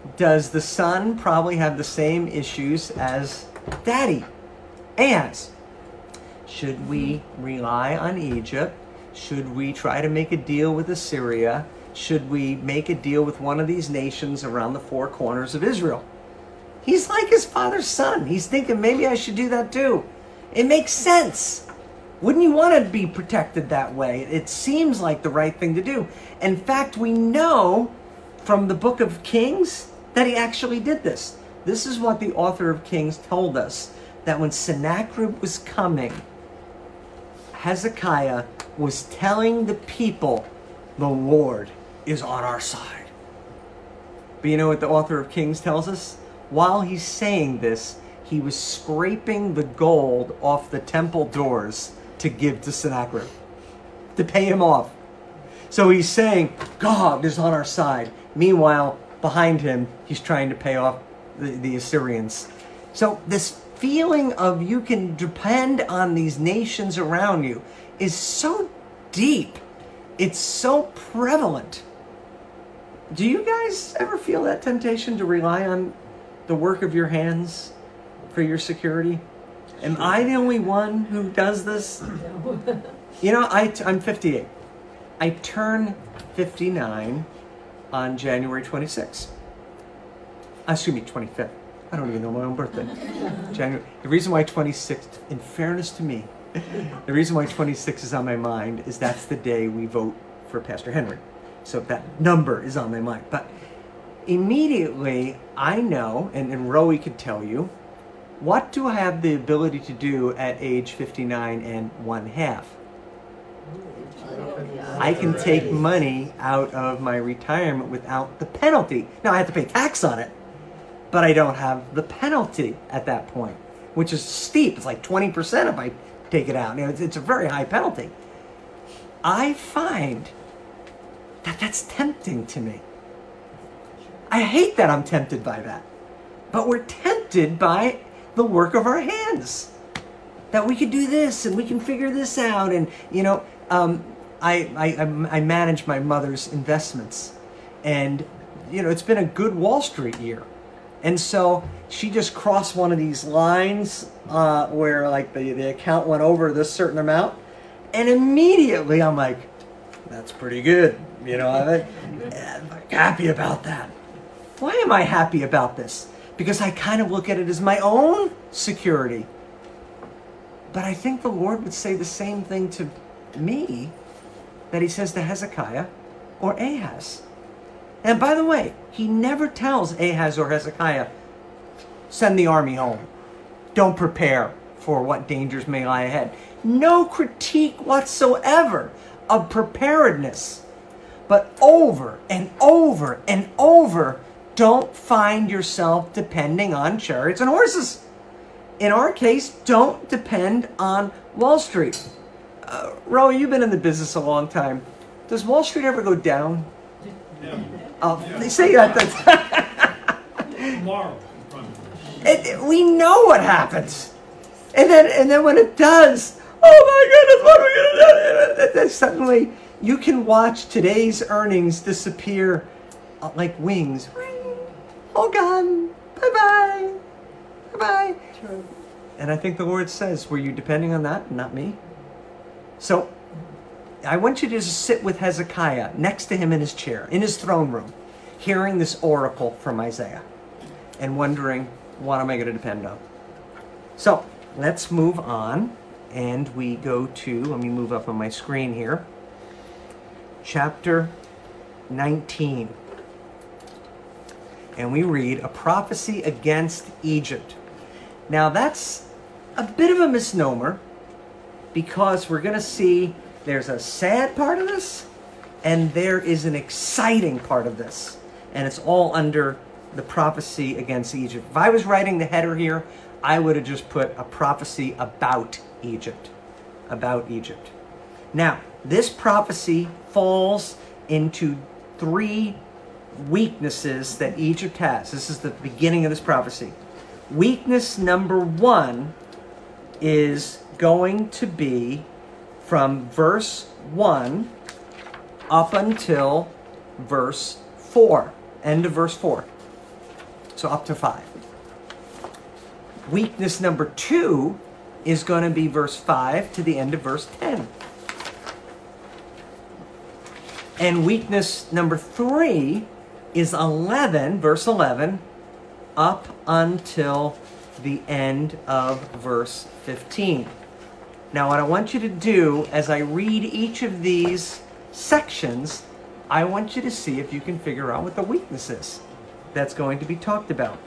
does the son probably have the same issues as daddy, Ahaz? Should we rely on Egypt? Should we try to make a deal with Assyria? Should we make a deal with one of these nations around the four corners of Israel? He's like his father's son. He's thinking, maybe I should do that too. It makes sense. Wouldn't you want to be protected that way? It seems like the right thing to do. In fact, we know from the book of Kings that he actually did this. This is what the author of Kings told us, that when Sennacherib was coming, Hezekiah was telling the people, the Lord is on our side. But you know what the author of Kings tells us? While he's saying this, he was scraping the gold off the temple doors to give to Sennacherib, to pay him off. So he's saying, God is on our side. Meanwhile, behind him, he's trying to pay off the, the Assyrians. So this feeling of you can depend on these nations around you is so deep. It's so prevalent. Do you guys ever feel that temptation to rely on the work of your hands for your security? Am I the only one who does this? You know, I, I'm fifty-eight. I turn fifty-nine on January twenty-sixth. Excuse me, twenty-fifth. I don't even know my own birthday. January. The reason why twenty-sixth, in fairness to me, the reason why twenty-six is on my mind is that's the day we vote for Pastor Henry. So that number is on my mind. But immediately I know, and, and Rowie could tell you, what do I have the ability to do at age fifty-nine and one half? I can take money out of my retirement without the penalty. Now I have to pay tax on it, but I don't have the penalty at that point, which is steep. It's like twenty percent if I take it out. You know, it's, it's a very high penalty. I find that that's tempting to me. I hate that I'm tempted by that. But we're tempted by the work of our hands. That we could do this and we can figure this out. And, you know, um, I, I, I manage my mother's investments. And, you know, it's been a good Wall Street year. And so she just crossed one of these lines uh, where like the, the account went over this certain amount. And immediately I'm like, that's pretty good. You know, I'm happy about that. Why am I happy about this? Because I kind of look at it as my own security. But I think the Lord would say the same thing to me that he says to Hezekiah or Ahaz. And by the way, he never tells Ahaz or Hezekiah, send the army home. Don't prepare for what dangers may lie ahead. No critique whatsoever of preparedness. But over and over and over, don't find yourself depending on chariots and horses. In our case, don't depend on Wall Street. Uh, Rowie, you've been in the business a long time. Does Wall Street ever go down? Yeah. Oh, Yeah. they say that. That's Tomorrow. it, it- we know what happens. And then, and then when it does, oh my goodness, what are we going to do? And then suddenly, you can watch today's earnings disappear uh, like wings. All gone. Bye-bye. Bye-bye. True. And I think the Lord says, were you depending on that? Not me. So I want you to just sit with Hezekiah next to him in his chair, in his throne room, hearing this oracle from Isaiah and wondering, what am I going to depend on? So let's move on. And we go to, let me move up on my screen here, chapter nineteen. And we read, a prophecy against Egypt. Now that's a bit of a misnomer because we're going to see there's a sad part of this and there is an exciting part of this. And it's all under the prophecy against Egypt. If I was writing the header here, I would have just put a prophecy about Egypt. About Egypt. Now, this prophecy falls into three weaknesses that Egypt has. This is the beginning of this prophecy. Weakness number one is going to be from verse one up until verse four. End of verse four. So up to five. Weakness number two is going to be verse five to the end of verse ten. And weakness number three is eleven, verse eleven, up until the end of verse fifteen. Now, what I want you to do as I read each of these sections, I want you to see if you can figure out what the weakness is that's going to be talked about.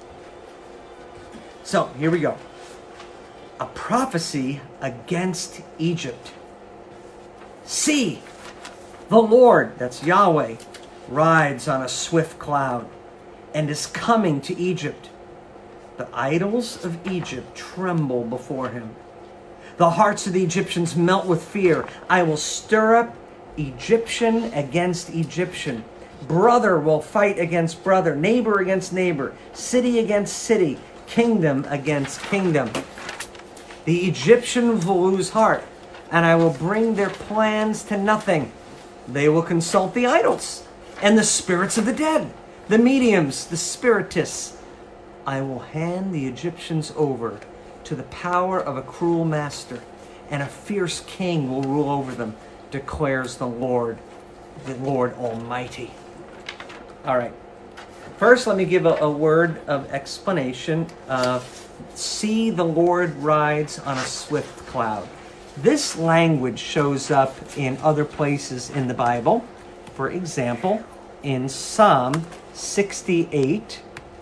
So, here we go. A prophecy against Egypt. See, the Lord, that's Yahweh, rides on a swift cloud and is coming to Egypt. The idols of Egypt tremble before him. The hearts of the Egyptians melt with fear. I will stir up Egyptian against Egyptian. Brother will fight against brother, neighbor against neighbor, city against city, kingdom against kingdom. The Egyptians will lose heart, and I will bring their plans to nothing. They will consult the idols and the spirits of the dead, the mediums, the spiritists. I will hand the Egyptians over to the power of a cruel master, and a fierce king will rule over them, declares the Lord, the Lord Almighty. All right. First, let me give a, a word of explanation. Uh, See, the Lord rides on a swift cloud. This language shows up in other places in the Bible. For example, in Psalm sixty-eight,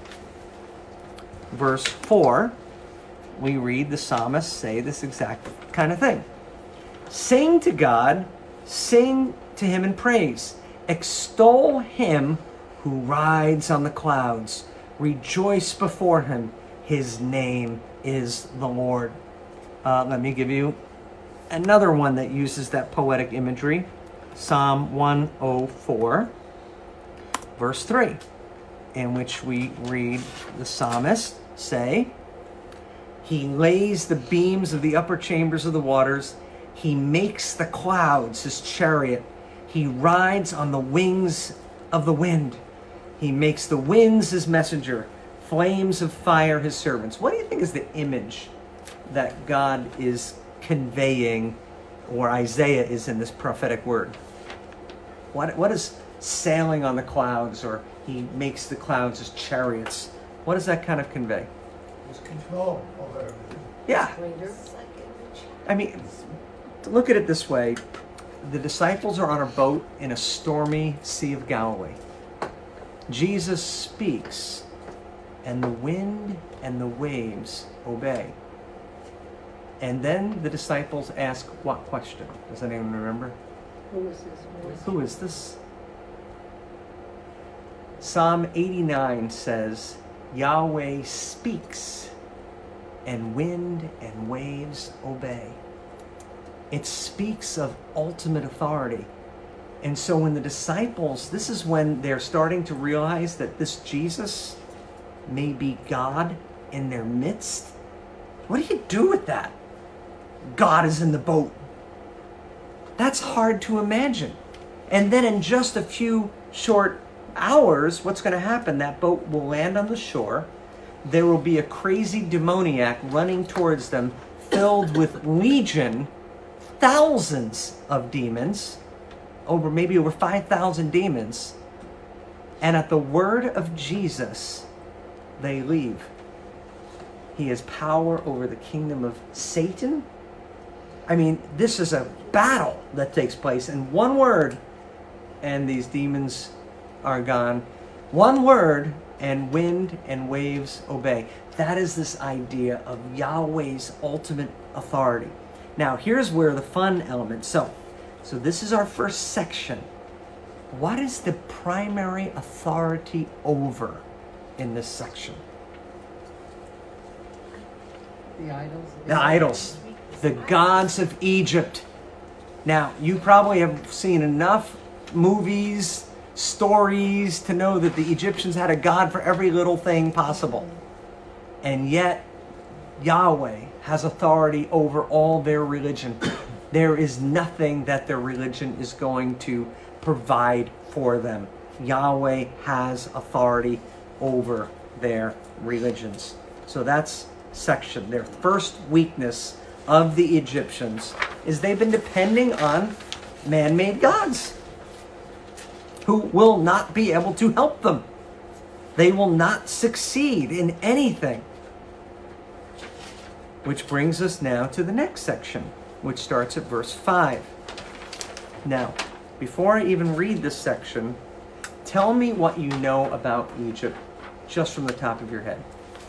verse four, we read the psalmist say this exact kind of thing. Sing to God, sing to him in praise. Extol him who rides on the clouds. Rejoice before him. His name is the Lord. Uh, let me give you another one that uses that poetic imagery. Psalm one oh four, verse three, in which we read the psalmist say, he lays the beams of the upper chambers of the waters. He makes the clouds his chariot. He rides on the wings of the wind. He makes the winds his messenger, flames of fire his servants. What do you think is the image that God is conveying, or Isaiah is in this prophetic word? What, what is sailing on the clouds, or he makes the clouds his chariots? What does that kind of convey? His control over everything. Yeah. Greater. I mean, to look at it this way, the disciples are on a boat in a stormy Sea of Galilee. Jesus speaks, and the wind and the waves obey. And then the disciples ask what question? Does anyone remember? Who is this voice? Who is this? Psalm eighty-nine says, Yahweh speaks, and wind and waves obey. It speaks of ultimate authority. And so when the disciples, this is when they're starting to realize that this Jesus may be God in their midst. What do you do with that? God is in the boat. That's hard to imagine. And then in just a few short hours, what's going to happen? That boat will land on the shore. There will be a crazy demoniac running towards them, filled with legion, thousands of demons, over maybe over five thousand demons. And at the word of Jesus, they leave. He has power over the kingdom of Satan. I mean, this is a battle that takes place in one word, and these demons are gone. One word, and wind and waves obey. That is this idea of Yahweh's ultimate authority. Now, here's where the fun element. So, so this is our first section. What is the primary authority over in this section? The idols. The idols. The gods of Egypt. Now, you probably have seen enough movies, stories to know that the Egyptians had a god for every little thing possible. And yet, Yahweh has authority over all their religion. There is nothing that their religion is going to provide for them. Yahweh has authority over their religions. So that's section. Their first weakness of the Egyptians is they've been depending on man-made gods who will not be able to help them. They will not succeed in anything. Which brings us now to the next section, which starts at verse five. Now, before I even read this section, tell me what you know about Egypt just from the top of your head.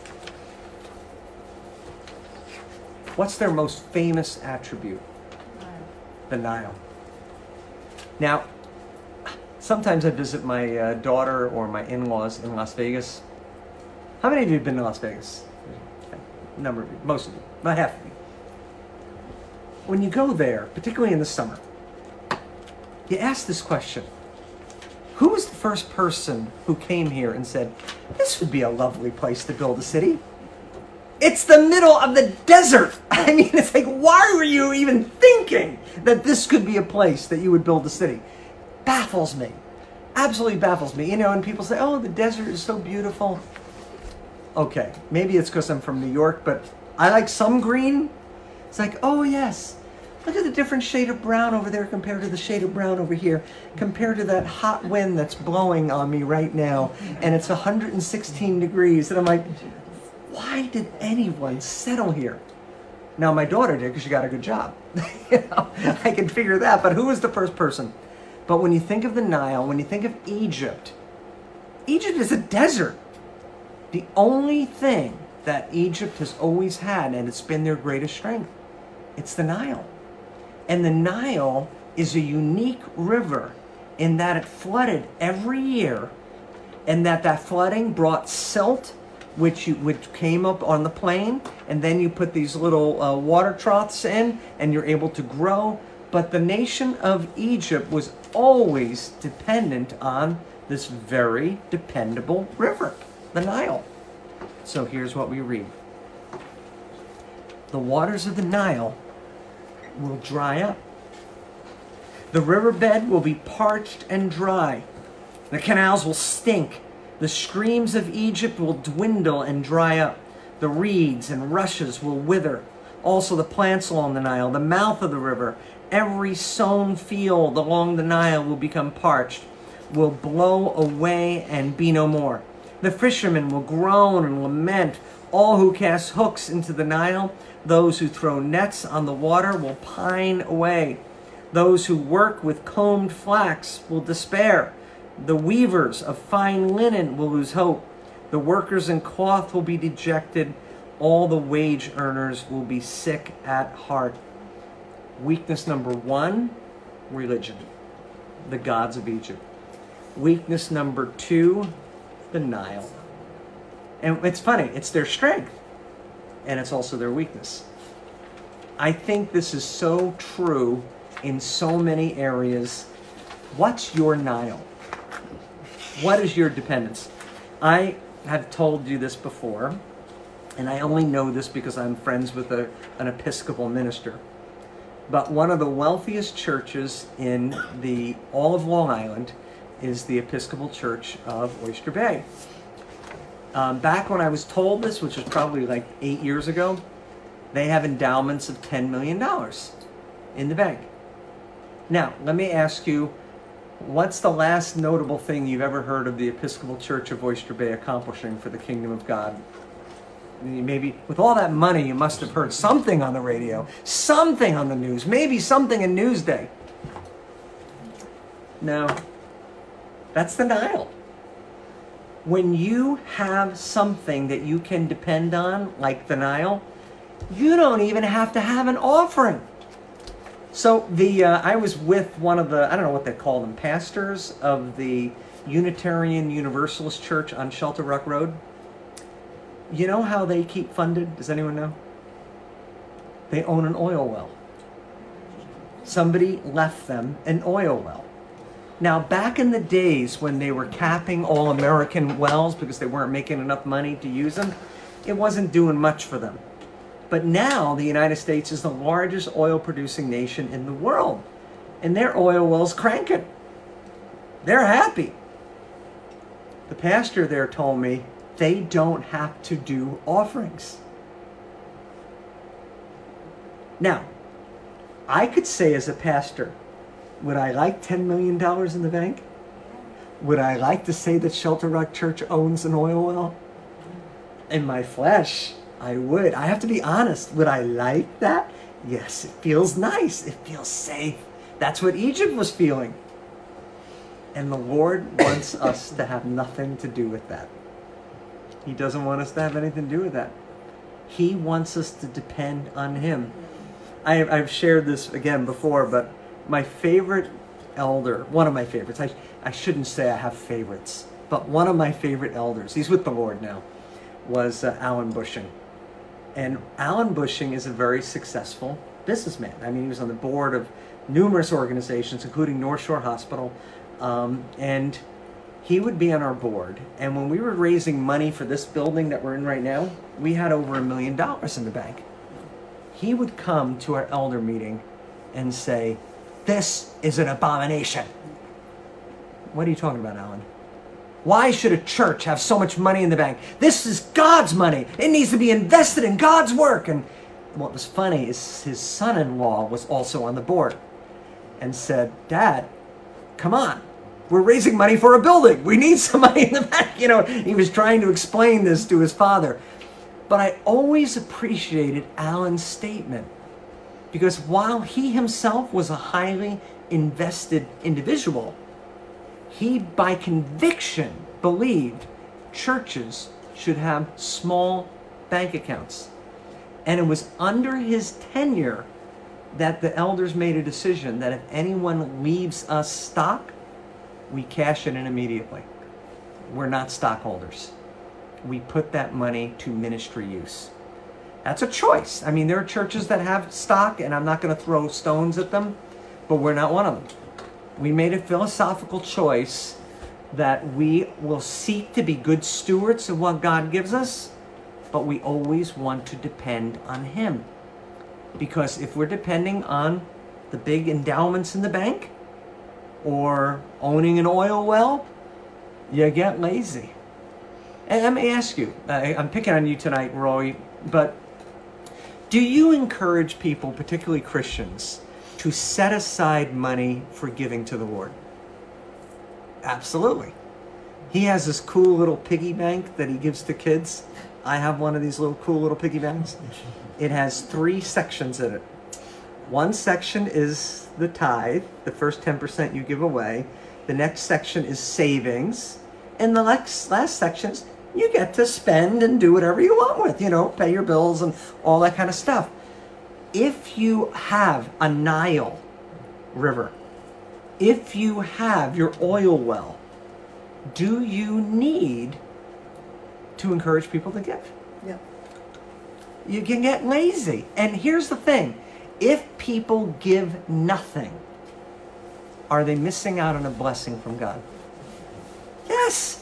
What's their most famous attribute? The Nile. Now, sometimes I visit my uh, daughter or my in-laws in Las Vegas. How many of you have been to Las Vegas? A number of you, most of you, about half of you. When you go there, particularly in the summer, you ask this question. Who was the first person who came here and said, this would be a lovely place to build a city? It's the middle of the desert. I mean, it's like, why were you even thinking that this could be a place that you would build a city? Baffles me. Absolutely baffles me. You know, and people say, oh, the desert is so beautiful. Okay, maybe it's because I'm from New York, but I like some green. It's like, oh, yes. Look at the different shade of brown over there compared to the shade of brown over here, compared to that hot wind that's blowing on me right now, and it's one hundred sixteen degrees. And I'm like, why did anyone settle here? Now, my daughter did because she got a good job. You know, I can figure that, but who was the first person? But when you think of the Nile, when you think of Egypt, Egypt is a desert. The only thing that Egypt has always had, and it's been their greatest strength, it's the Nile. And the Nile is a unique river in that it flooded every year, and that that flooding brought silt, which you, which came up on the plain, and then you put these little uh, water troughs in, and you're able to grow. But the nation of Egypt was always dependent on this very dependable river, the Nile. So here's what we read. The waters of the Nile will dry up. The riverbed will be parched and dry. The canals will stink. The streams of Egypt will dwindle and dry up. The reeds and rushes will wither. Also the plants along the Nile, the mouth of the river, every sown field along the Nile will become parched, will blow away and be no more. The fishermen will groan and lament. All who cast hooks into the Nile, those who throw nets on the water will pine away. Those who work with combed flax will despair. The weavers of fine linen will lose hope. The workers in cloth will be dejected. All the wage earners will be sick at heart. Weakness number one, religion. The gods of Egypt. Weakness number two, the Nile. And it's funny, it's their strength, and it's also their weakness. I think this is so true in so many areas. What's your Nile? What is your dependence? I have told you this before, and I only know this because I'm friends with a, an Episcopal minister. But one of the wealthiest churches in the all of Long Island is the Episcopal Church of Oyster Bay. Um, back when I was told this, which was probably like eight years ago, they have endowments of ten million dollars in the bank. Now, let me ask you, what's the last notable thing you've ever heard of the Episcopal Church of Oyster Bay accomplishing for the kingdom of God? Maybe with all that money, you must have heard something on the radio, something on the news, maybe something in Newsday. No, that's the Nile. When you have something that you can depend on, like the Nile, you don't even have to have an offering. So the uh, I was with one of the, I don't know what they call them, pastors of the Unitarian Universalist Church on Shelter Rock Road. You know how they keep funded? Does anyone know? They own an oil well. Somebody left them an oil well. Now, back in the days when they were capping all American wells because they weren't making enough money to use them, it wasn't doing much for them. But now the United States is the largest oil-producing nation in the world, and their oil well's cranking. They're happy. The pastor there told me, they don't have to do offerings. Now, I could say as a pastor, would I like ten million dollars in the bank? Would I like to say that Shelter Rock Church owns an oil well? In my flesh, I would. I have to be honest. Would I like that? Yes, it feels nice. It feels safe. That's what Egypt was feeling. And the Lord wants us to have nothing to do with that. He doesn't want us to have anything to do with that. He wants us to depend on Him. I, I've shared this again before, but my favorite elder, one of my favorites, I, I shouldn't say I have favorites, but one of my favorite elders, he's with the Lord now, was uh, Alan Bushing. And Alan Bushing is a very successful businessman. I mean, he was on the board of numerous organizations, including North Shore Hospital, um, and he would be on our board. And when we were raising money for this building that we're in right now, we had over a million dollars in the bank. He would come to our elder meeting and say, "This is an abomination." What are you talking about, Alan? Why should a church have so much money in the bank? This is God's money. It needs to be invested in God's work. And what was funny is his son-in-law was also on the board and said, "Dad, come on. We're raising money for a building. We need some money in the bank." You know, he was trying to explain this to his father. But I always appreciated Alan's statement, because while he himself was a highly invested individual, he, by conviction, believed churches should have small bank accounts. And it was under his tenure that the elders made a decision that if anyone leaves us stock, we cash it in immediately. We're not stockholders. We put that money to ministry use. That's a choice. I mean, there are churches that have stock, and I'm not going to throw stones at them, but we're not one of them. We made a philosophical choice that we will seek to be good stewards of what God gives us, but we always want to depend on Him. Because if we're depending on the big endowments in the bank or owning an oil well, you get lazy. And let me ask you, I'm picking on you tonight, Roy, but do you encourage people, particularly Christians, to set aside money for giving to the Lord? Absolutely. He has this cool little piggy bank that he gives to kids. I have one of these little cool little piggy banks. It has three sections in it. One section is the tithe, the first ten percent you give away. The next section is savings. And the next, last section is you get to spend and do whatever you want with, you know, pay your bills and all that kind of stuff. If you have a Nile River, if you have your oil well, do you need to encourage people to give? Yeah. You can get lazy. And here's the thing. If people give nothing, are they missing out on a blessing from God? Yes.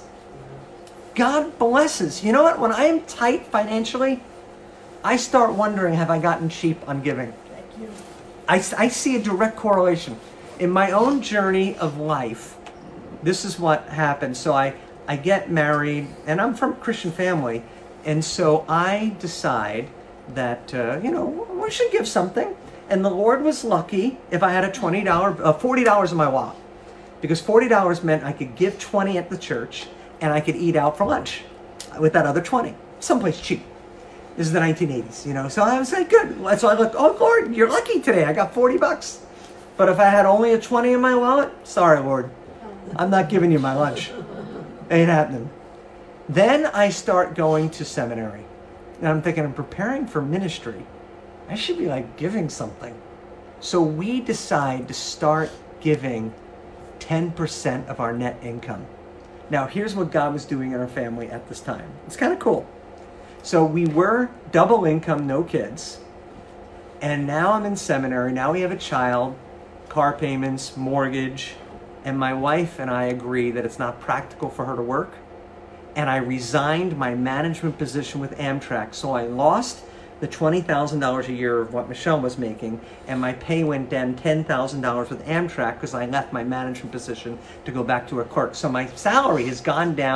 God blesses. You know what? When I am tight financially, I start wondering, have I gotten cheap on giving? Thank you. I, I see a direct correlation. In my own journey of life, this is what happens. So I, I get married, and I'm from a Christian family, and so I decide that, uh, you know, we should give something. And the Lord was lucky if I had a twenty dollars, uh, forty dollars in my wallet. Because forty dollars meant I could give twenty dollars at the church, and I could eat out for lunch with that other twenty, someplace cheap. This is the nineteen eighties, you know. So I was like, good. So I look, oh, Lord, you're lucky today. I got forty bucks. But if I had only a twenty in my wallet, sorry, Lord. I'm not giving you my lunch. Ain't happening. Then I start going to seminary. And I'm thinking, I'm preparing for ministry. I should be like giving something. So we decide to start giving ten percent of our net income. Now, here's what God was doing in our family at this time. It's kind of cool. So we were double income, no kids. And now I'm in seminary. Now we have a child, car payments, mortgage. And my wife and I agree that it's not practical for her to work. And I resigned my management position with Amtrak. So I lost the twenty thousand dollars a year of what Michelle was making, and my pay went down ten thousand dollars with Amtrak because I left my management position to go back to a clerk. So my salary has gone down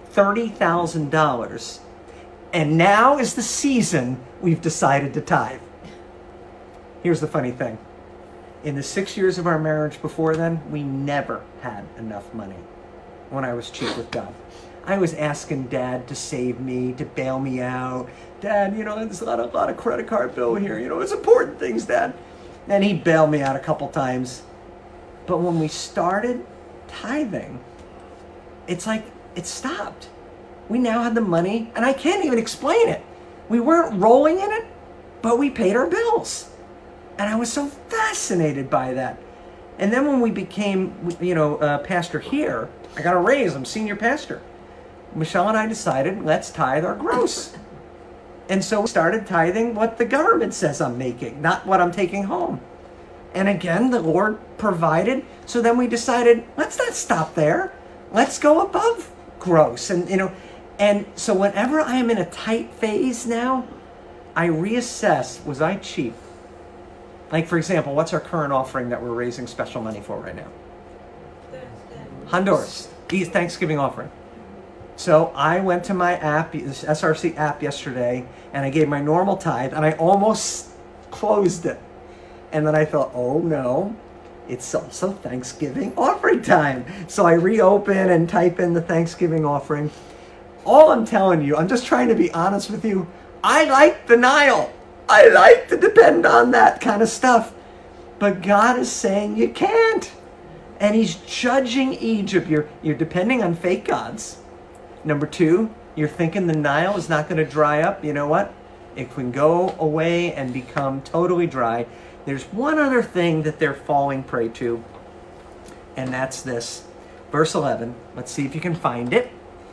thirty thousand dollars. And now is the season we've decided to tithe. Here's the funny thing. In the six years of our marriage before then, we never had enough money when I was cheap with God. I was asking Dad to save me, to bail me out. Dad, you know, there's a lot, a lot of credit card bill here. You know, it's important things, Dad. And he'd bail me out a couple times. But when we started tithing, it's like it stopped. We now had the money, and I can't even explain it. We weren't rolling in it, but we paid our bills. And I was so fascinated by that. And then when we became, you know, uh, pastor here, I got a raise. I'm senior pastor. Michelle and I decided, let's tithe our gross. And so we started tithing what the government says I'm making, not what I'm taking home. And again, the Lord provided. So then we decided, let's not stop there. Let's go above gross. And, you know, and so whenever I am in a tight phase now, I reassess, was I cheap? Like, for example, what's our current offering that we're raising special money for right now? Honduras. East Thanksgiving offering. So I went to my app, this S R C app yesterday, and I gave my normal tithe, and I almost closed it. And then I thought, oh no, it's also Thanksgiving offering time. So I reopen and type in the Thanksgiving offering. All I'm telling you, I'm just trying to be honest with you, I like the Nile. I like to depend on that kind of stuff. But God is saying you can't. And he's judging Egypt. You're, you're depending on fake gods. Number two, you're thinking the Nile is not going to dry up. You know what? It can go away and become totally dry. There's one other thing that they're falling prey to, and that's this. Verse eleven. Let's see if you can find it.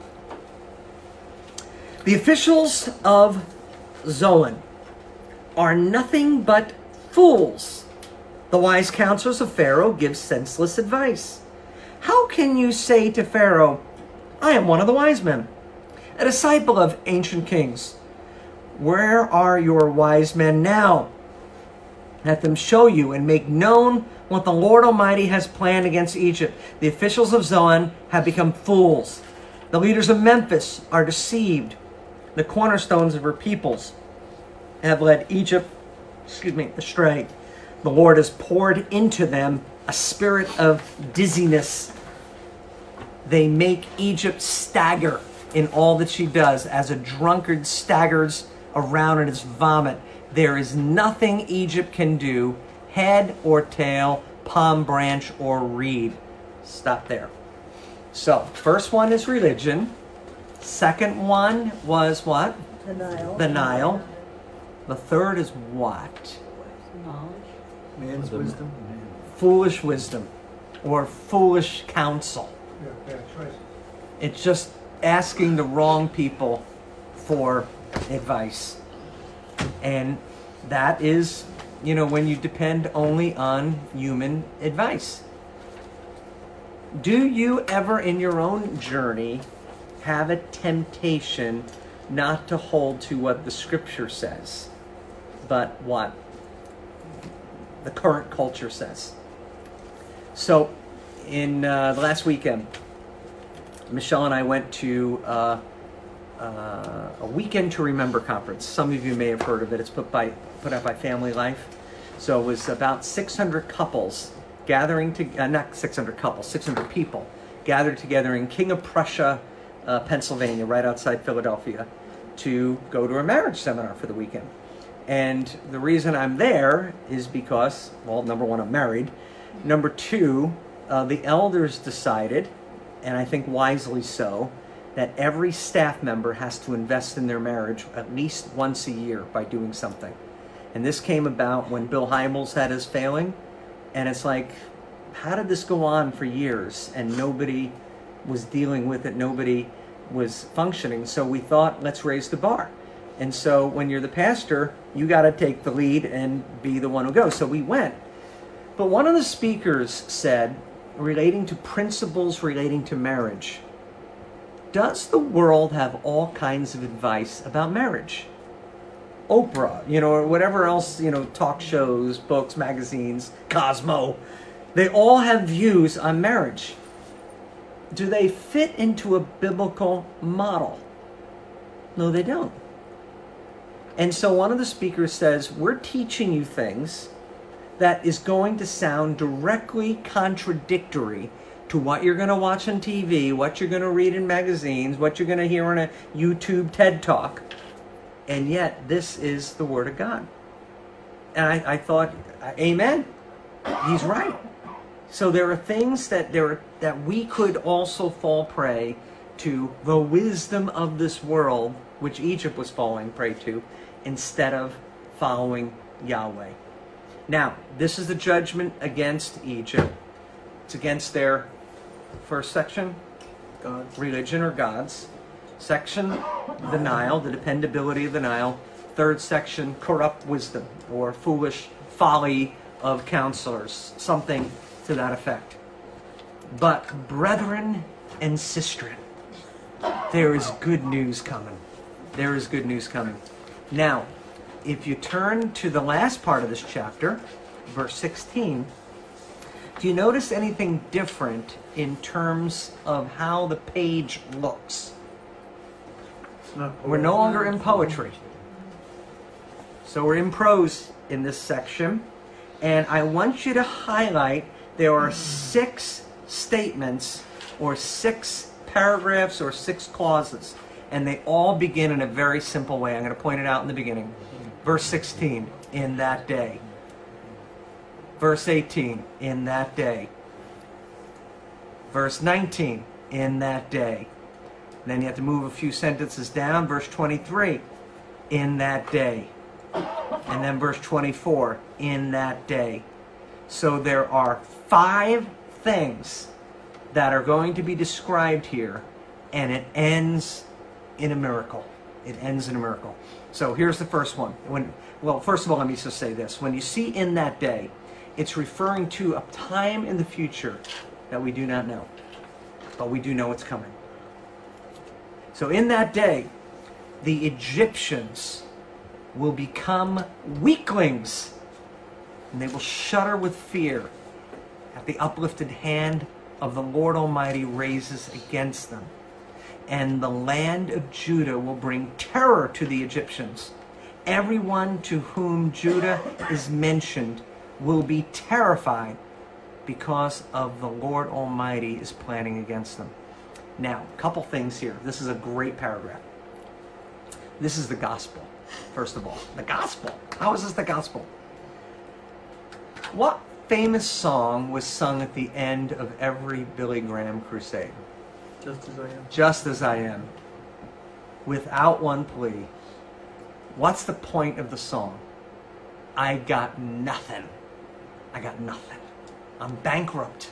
The officials of Zoan are nothing but fools. The wise counselors of Pharaoh give senseless advice. How can you say to Pharaoh, I am one of the wise men, a disciple of ancient kings? Where are your wise men now? Let them show you and make known what the Lord Almighty has planned against Egypt. The officials of Zoan have become fools. The leaders of Memphis are deceived. The cornerstones of her peoples have led Egypt, excuse me, astray. The Lord has poured into them a spirit of dizziness. They make Egypt stagger in all that she does, as a drunkard staggers around in his vomit. There is nothing Egypt can do, head or tail, palm branch or reed. Stop there. So, first one is religion. Second one was what? The Nile. The Nile. The third is what? Knowledge. Man's wisdom. Foolish wisdom or foolish counsel. Yeah, bad choices. It's just asking the wrong people for advice. And that is, you know, when you depend only on human advice. Do you ever in your own journey have a temptation not to hold to what the scripture says, but what the current culture says? So, in uh, the last weekend, Michelle and I went to uh, uh, a Weekend to Remember conference. Some of you may have heard of it. It's put by put out by Family Life. So it was about six hundred couples gathering to uh, not six hundred couples, six hundred people gathered together in King of Prussia, uh, Pennsylvania, right outside Philadelphia, to go to a marriage seminar for the weekend. And the reason I'm there is because, well, number one, I'm married. Number two, uh, the elders decided, and I think wisely so, that every staff member has to invest in their marriage at least once a year by doing something. And this came about when Bill Hybels had his failing. And it's like, how did this go on for years and nobody was dealing with it, nobody was functioning? So we thought, let's raise the bar. And so when you're the pastor, you got to take the lead and be the one who goes. So we went. But one of the speakers said, relating to principles relating to marriage, does the world have all kinds of advice about marriage? Oprah, you know, or whatever else, you know, talk shows, books, magazines, Cosmo, they all have views on marriage. do they fit into a biblical model? No, they don't. And so one of the speakers says, we're teaching you things that is going to sound directly contradictory to what you're going to watch on T V, what you're going to read in magazines, what you're going to hear on a YouTube TED Talk. And yet, this is the Word of God. And I, I thought, amen. He's right. So there are things that there are, that we could also fall prey to the wisdom of this world, which Egypt was falling prey to, instead of following Yahweh. Now, this is the judgment against Egypt. It's against their first section, God's. religion or gods. Section, the Nile, the dependability of the Nile. Third section, corrupt wisdom or foolish folly of counselors. Something to that effect. But brethren and sistren, there is good news coming. There is good news coming. Now, if you turn to the last part of this chapter, verse sixteen, do you notice anything different in terms of how the page looks? It's not We're no longer in poetry. So we're in prose in this section. And I want you to highlight, there are six statements or six paragraphs or six clauses. And they all begin in a very simple way. I'm going to point it out in the beginning. Verse sixteen, in that day. Verse eighteen, in that day. Verse nineteen, in that day. And then you have to move a few sentences down. Verse twenty-three, in that day. And then verse twenty-four, in that day. So there are five things that are going to be described here, and it ends in a miracle. It ends in a miracle. So here's the first one. When, well, first of all, let me just say this. When you see in that day, it's referring to a time in the future that we do not know. But we do know it's coming. So in that day, the Egyptians will become weaklings, and they will shudder with fear at the uplifted hand of the Lord Almighty raises against them. And the land of Judah will bring terror to the Egyptians. Everyone to whom Judah is mentioned will be terrified because of the Lord Almighty is planning against them. Now, a couple things here. This is a great paragraph. This is the gospel, first of all. The gospel. How is this the gospel? What famous song was sung at the end of every Billy Graham crusade? Just as I am. Just as I am. Without one plea. What's the point of the song? I got nothing. I got nothing. I'm bankrupt.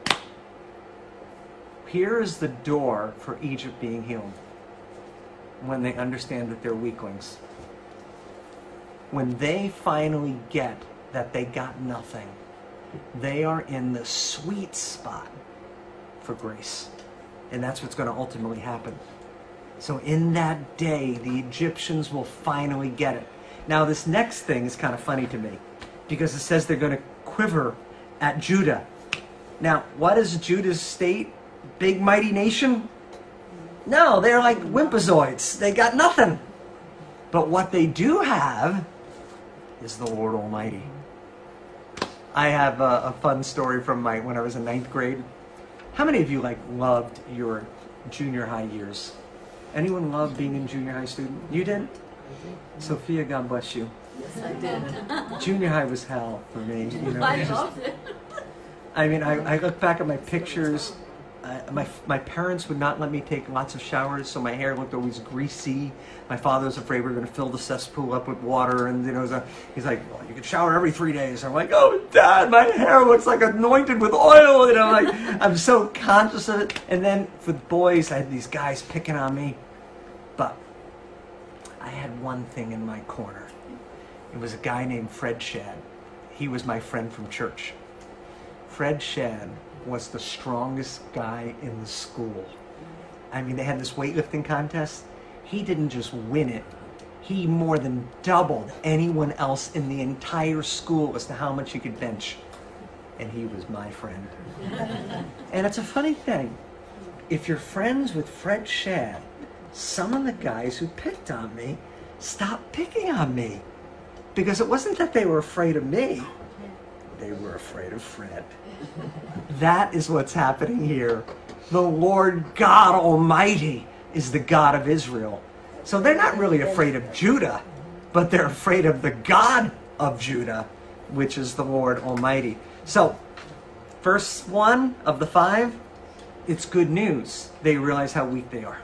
Here is the door for Egypt being healed. When they understand that they're weaklings. When they finally get that they got nothing, they are in the sweet spot for grace. And that's what's going to ultimately happen. So in that day, the Egyptians will finally get it. Now this next thing is kind of funny to me, because it says they're going to quiver at Judah. Now, what is Judah's state? Big mighty nation? No, they're like wimpazoids. They got nothing. But what they do have is the Lord Almighty. I have a, a fun story from my when I was in ninth grade. How many of you like loved your junior high years? Anyone love being a junior high student? You did? Sophia, God bless you. Yes, I did. Junior high was hell for me. You know, I it just- loved it. I mean, I, I look back at my pictures. Uh, my my parents would not let me take lots of showers, so my hair looked always greasy. My father was afraid we were going to fill the cesspool up with water, and you know, so he's like, well, "You can shower every three days." I'm like, "Oh, Dad, my hair looks like anointed with oil," and I'm like, I'm so conscious of it. And then for the boys, I had these guys picking on me, but I had one thing in my corner. It was a guy named Fred Shad. He was my friend from church. Fred Shad was the strongest guy in the school. I mean, they had this weightlifting contest. He didn't just win it. He more than doubled anyone else in the entire school as to how much he could bench. And he was my friend. And it's a funny thing. if you're friends with Fred Shad, some of the guys who picked on me stopped picking on me. Because it wasn't that they were afraid of me. They were afraid of Fred. That is what's happening here. The Lord God Almighty is the God of Israel. So they're not really afraid of Judah, but they're afraid of the God of Judah, which is the Lord Almighty. So, verse one of the five, it's good news. They realize how weak they are.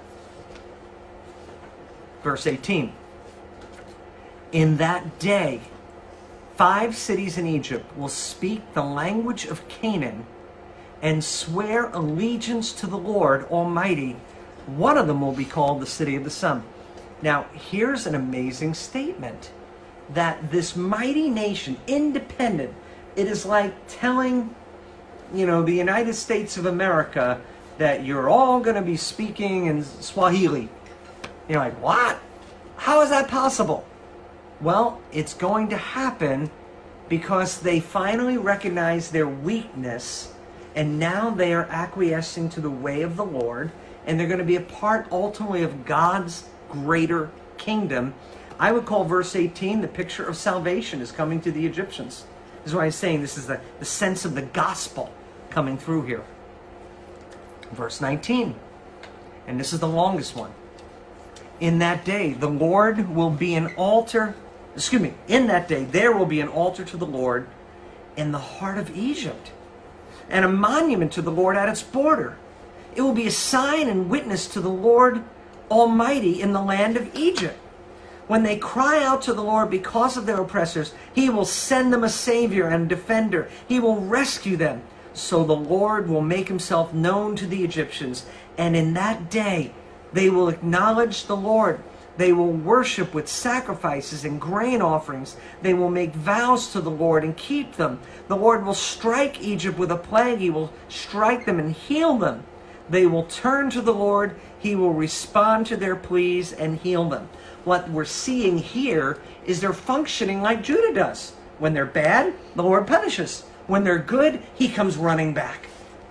Verse eighteen. In that day, five cities in Egypt will speak the language of Canaan and swear allegiance to the Lord Almighty. One of them will be called the City of the Sun. Now, here's an amazing statement. That this mighty nation, independent, it is like telling, you know, the United States of America that you're all going to be speaking in Swahili. You're like, what? How is that possible? Well, it's going to happen because they finally recognize their weakness, and now they are acquiescing to the way of the Lord, and they're going to be a part ultimately of God's greater kingdom. I would call verse eighteen the picture of salvation is coming to the Egyptians. This is why I'm saying this is the, the sense of the gospel coming through here. Verse nineteen, and this is the longest one. In that day, the Lord will be an altar, excuse me, in that day, there will be an altar to the Lord in the heart of Egypt, and a monument to the Lord at its border. It will be a sign and witness to the Lord Almighty in the land of Egypt. When they cry out to the Lord because of their oppressors, He will send them a Savior and a defender. He will rescue them. So the Lord will make Himself known to the Egyptians. And in that day, they will acknowledge the Lord. They will worship with sacrifices and grain offerings. They will make vows to the Lord and keep them. The Lord will strike Egypt with a plague. He will strike them and heal them. They will turn to the Lord. He will respond to their pleas and heal them. What we're seeing here is they're functioning like Judah does. When they're bad, the Lord punishes. When they're good, He comes running back.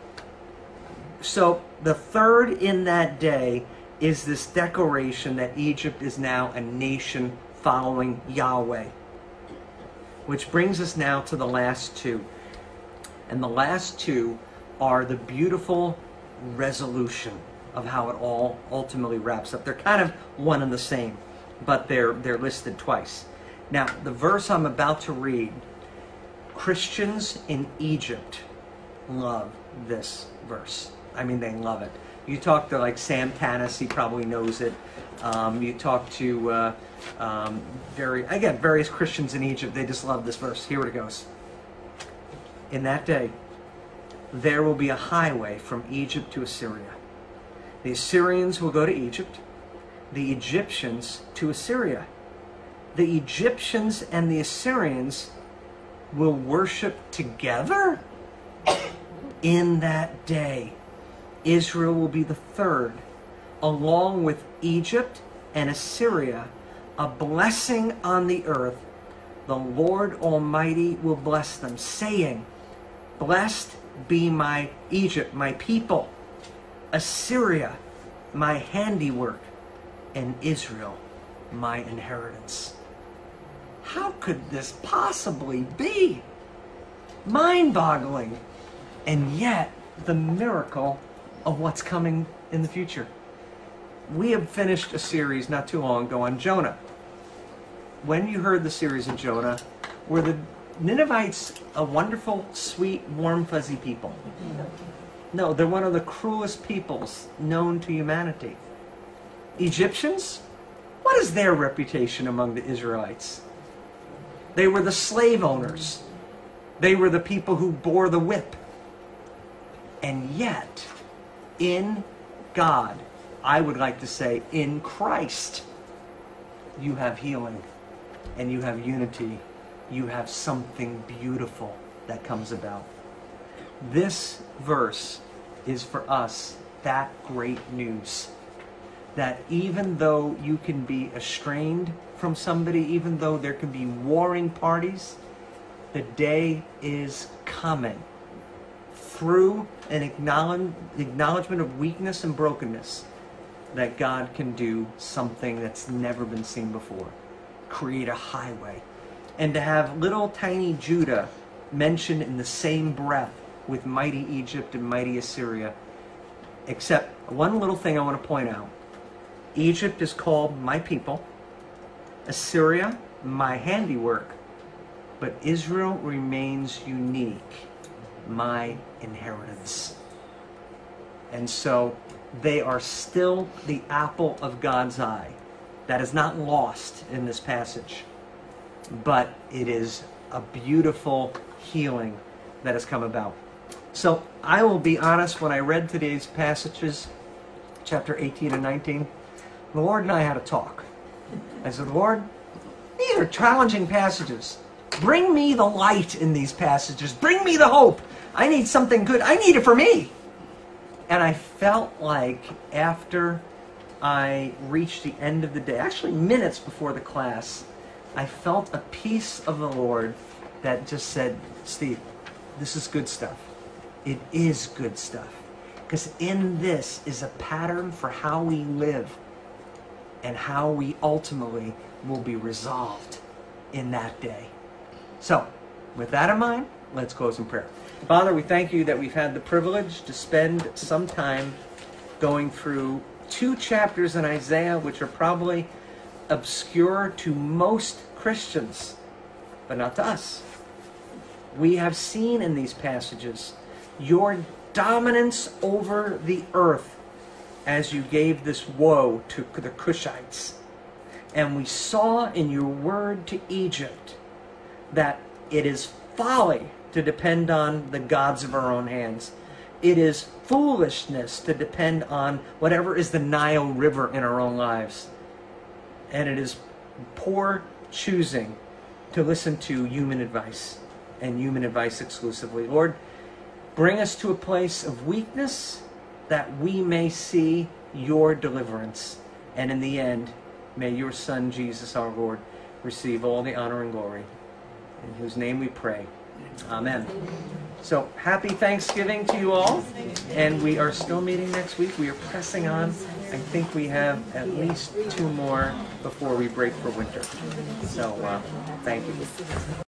So the third in that day is this declaration that Egypt is now a nation following Yahweh. Which brings us now to the last two. And the last two are the beautiful resolution of how it all ultimately wraps up. They're kind of one and the same, but they're they're listed twice. Now, the verse I'm about to read, Christians in Egypt love this verse. I mean, they love it. You talk to like Sam Tanis, he probably knows it. Um, you talk to uh, um, very again various Christians in Egypt, they just love this verse. Here it goes. In that day, there will be a highway from Egypt to Assyria. The Assyrians will go to Egypt, the Egyptians to Assyria. The Egyptians and the Assyrians will worship together. In that day, Israel will be the third, along with Egypt and Assyria, a blessing on the earth. The Lord Almighty will bless them, saying, "Blessed be my Egypt, my people, Assyria, my handiwork, and Israel, my inheritance." How could this possibly be? Mind-boggling. And yet, the miracle of what's coming in the future. We have finished a series not too long ago on Jonah. When you heard the series of Jonah, were the Ninevites a wonderful, sweet, warm, fuzzy people? No, they're one of the cruelest peoples known to humanity. Egyptians? What is their reputation among the Israelites? They were the slave owners. They were the people who bore the whip. And yet, in God, I would like to say, in Christ, you have healing and you have unity. You have something beautiful that comes about. This verse is for us that great news. That even though you can be estranged from somebody, even though there can be warring parties, the day is coming through an acknowledge, acknowledgement of weakness and brokenness, that God can do something that's never been seen before. Create a highway. And to have little tiny Judah mentioned in the same breath with mighty Egypt and mighty Assyria. Except one little thing I want to point out. Egypt is called my people. Assyria, my handiwork. But Israel remains unique, my inheritance. And so they are still the apple of God's eye. That is not lost in this passage. But it is a beautiful healing that has come about. So I will be honest, when I read today's passages, chapter eighteen and nineteen, the Lord and I had a talk. I said, Lord, these are challenging passages. Bring me the light in these passages. Bring me the hope. I need something good. I need it for me. And I felt like after I reached the end of the day, actually minutes before the class, I felt a peace of the Lord that just said, Steve, this is good stuff. It is good stuff. Because in this is a pattern for how we live and how we ultimately will be resolved in that day. So, with that in mind, let's close in prayer. Father, we thank you that we've had the privilege to spend some time going through two chapters in Isaiah, which are probably obscure to most Christians, but not to us. We have seen in these passages your dominance over the earth as you gave this woe to the Cushites. And we saw in your word to Egypt that it is folly to depend on the gods of our own hands. It is foolishness to depend on whatever is the Nile River in our own lives. And it is poor choosing to listen to human advice, and human advice exclusively. Lord, bring us to a place of weakness that we may see your deliverance. And in the end, may your Son, Jesus our Lord, receive all the honor and glory. In whose name we pray. Amen. So, happy Thanksgiving to you all. And we are still meeting next week. We are pressing on. I think we have at least two more before we break for winter. So, uh, thank you.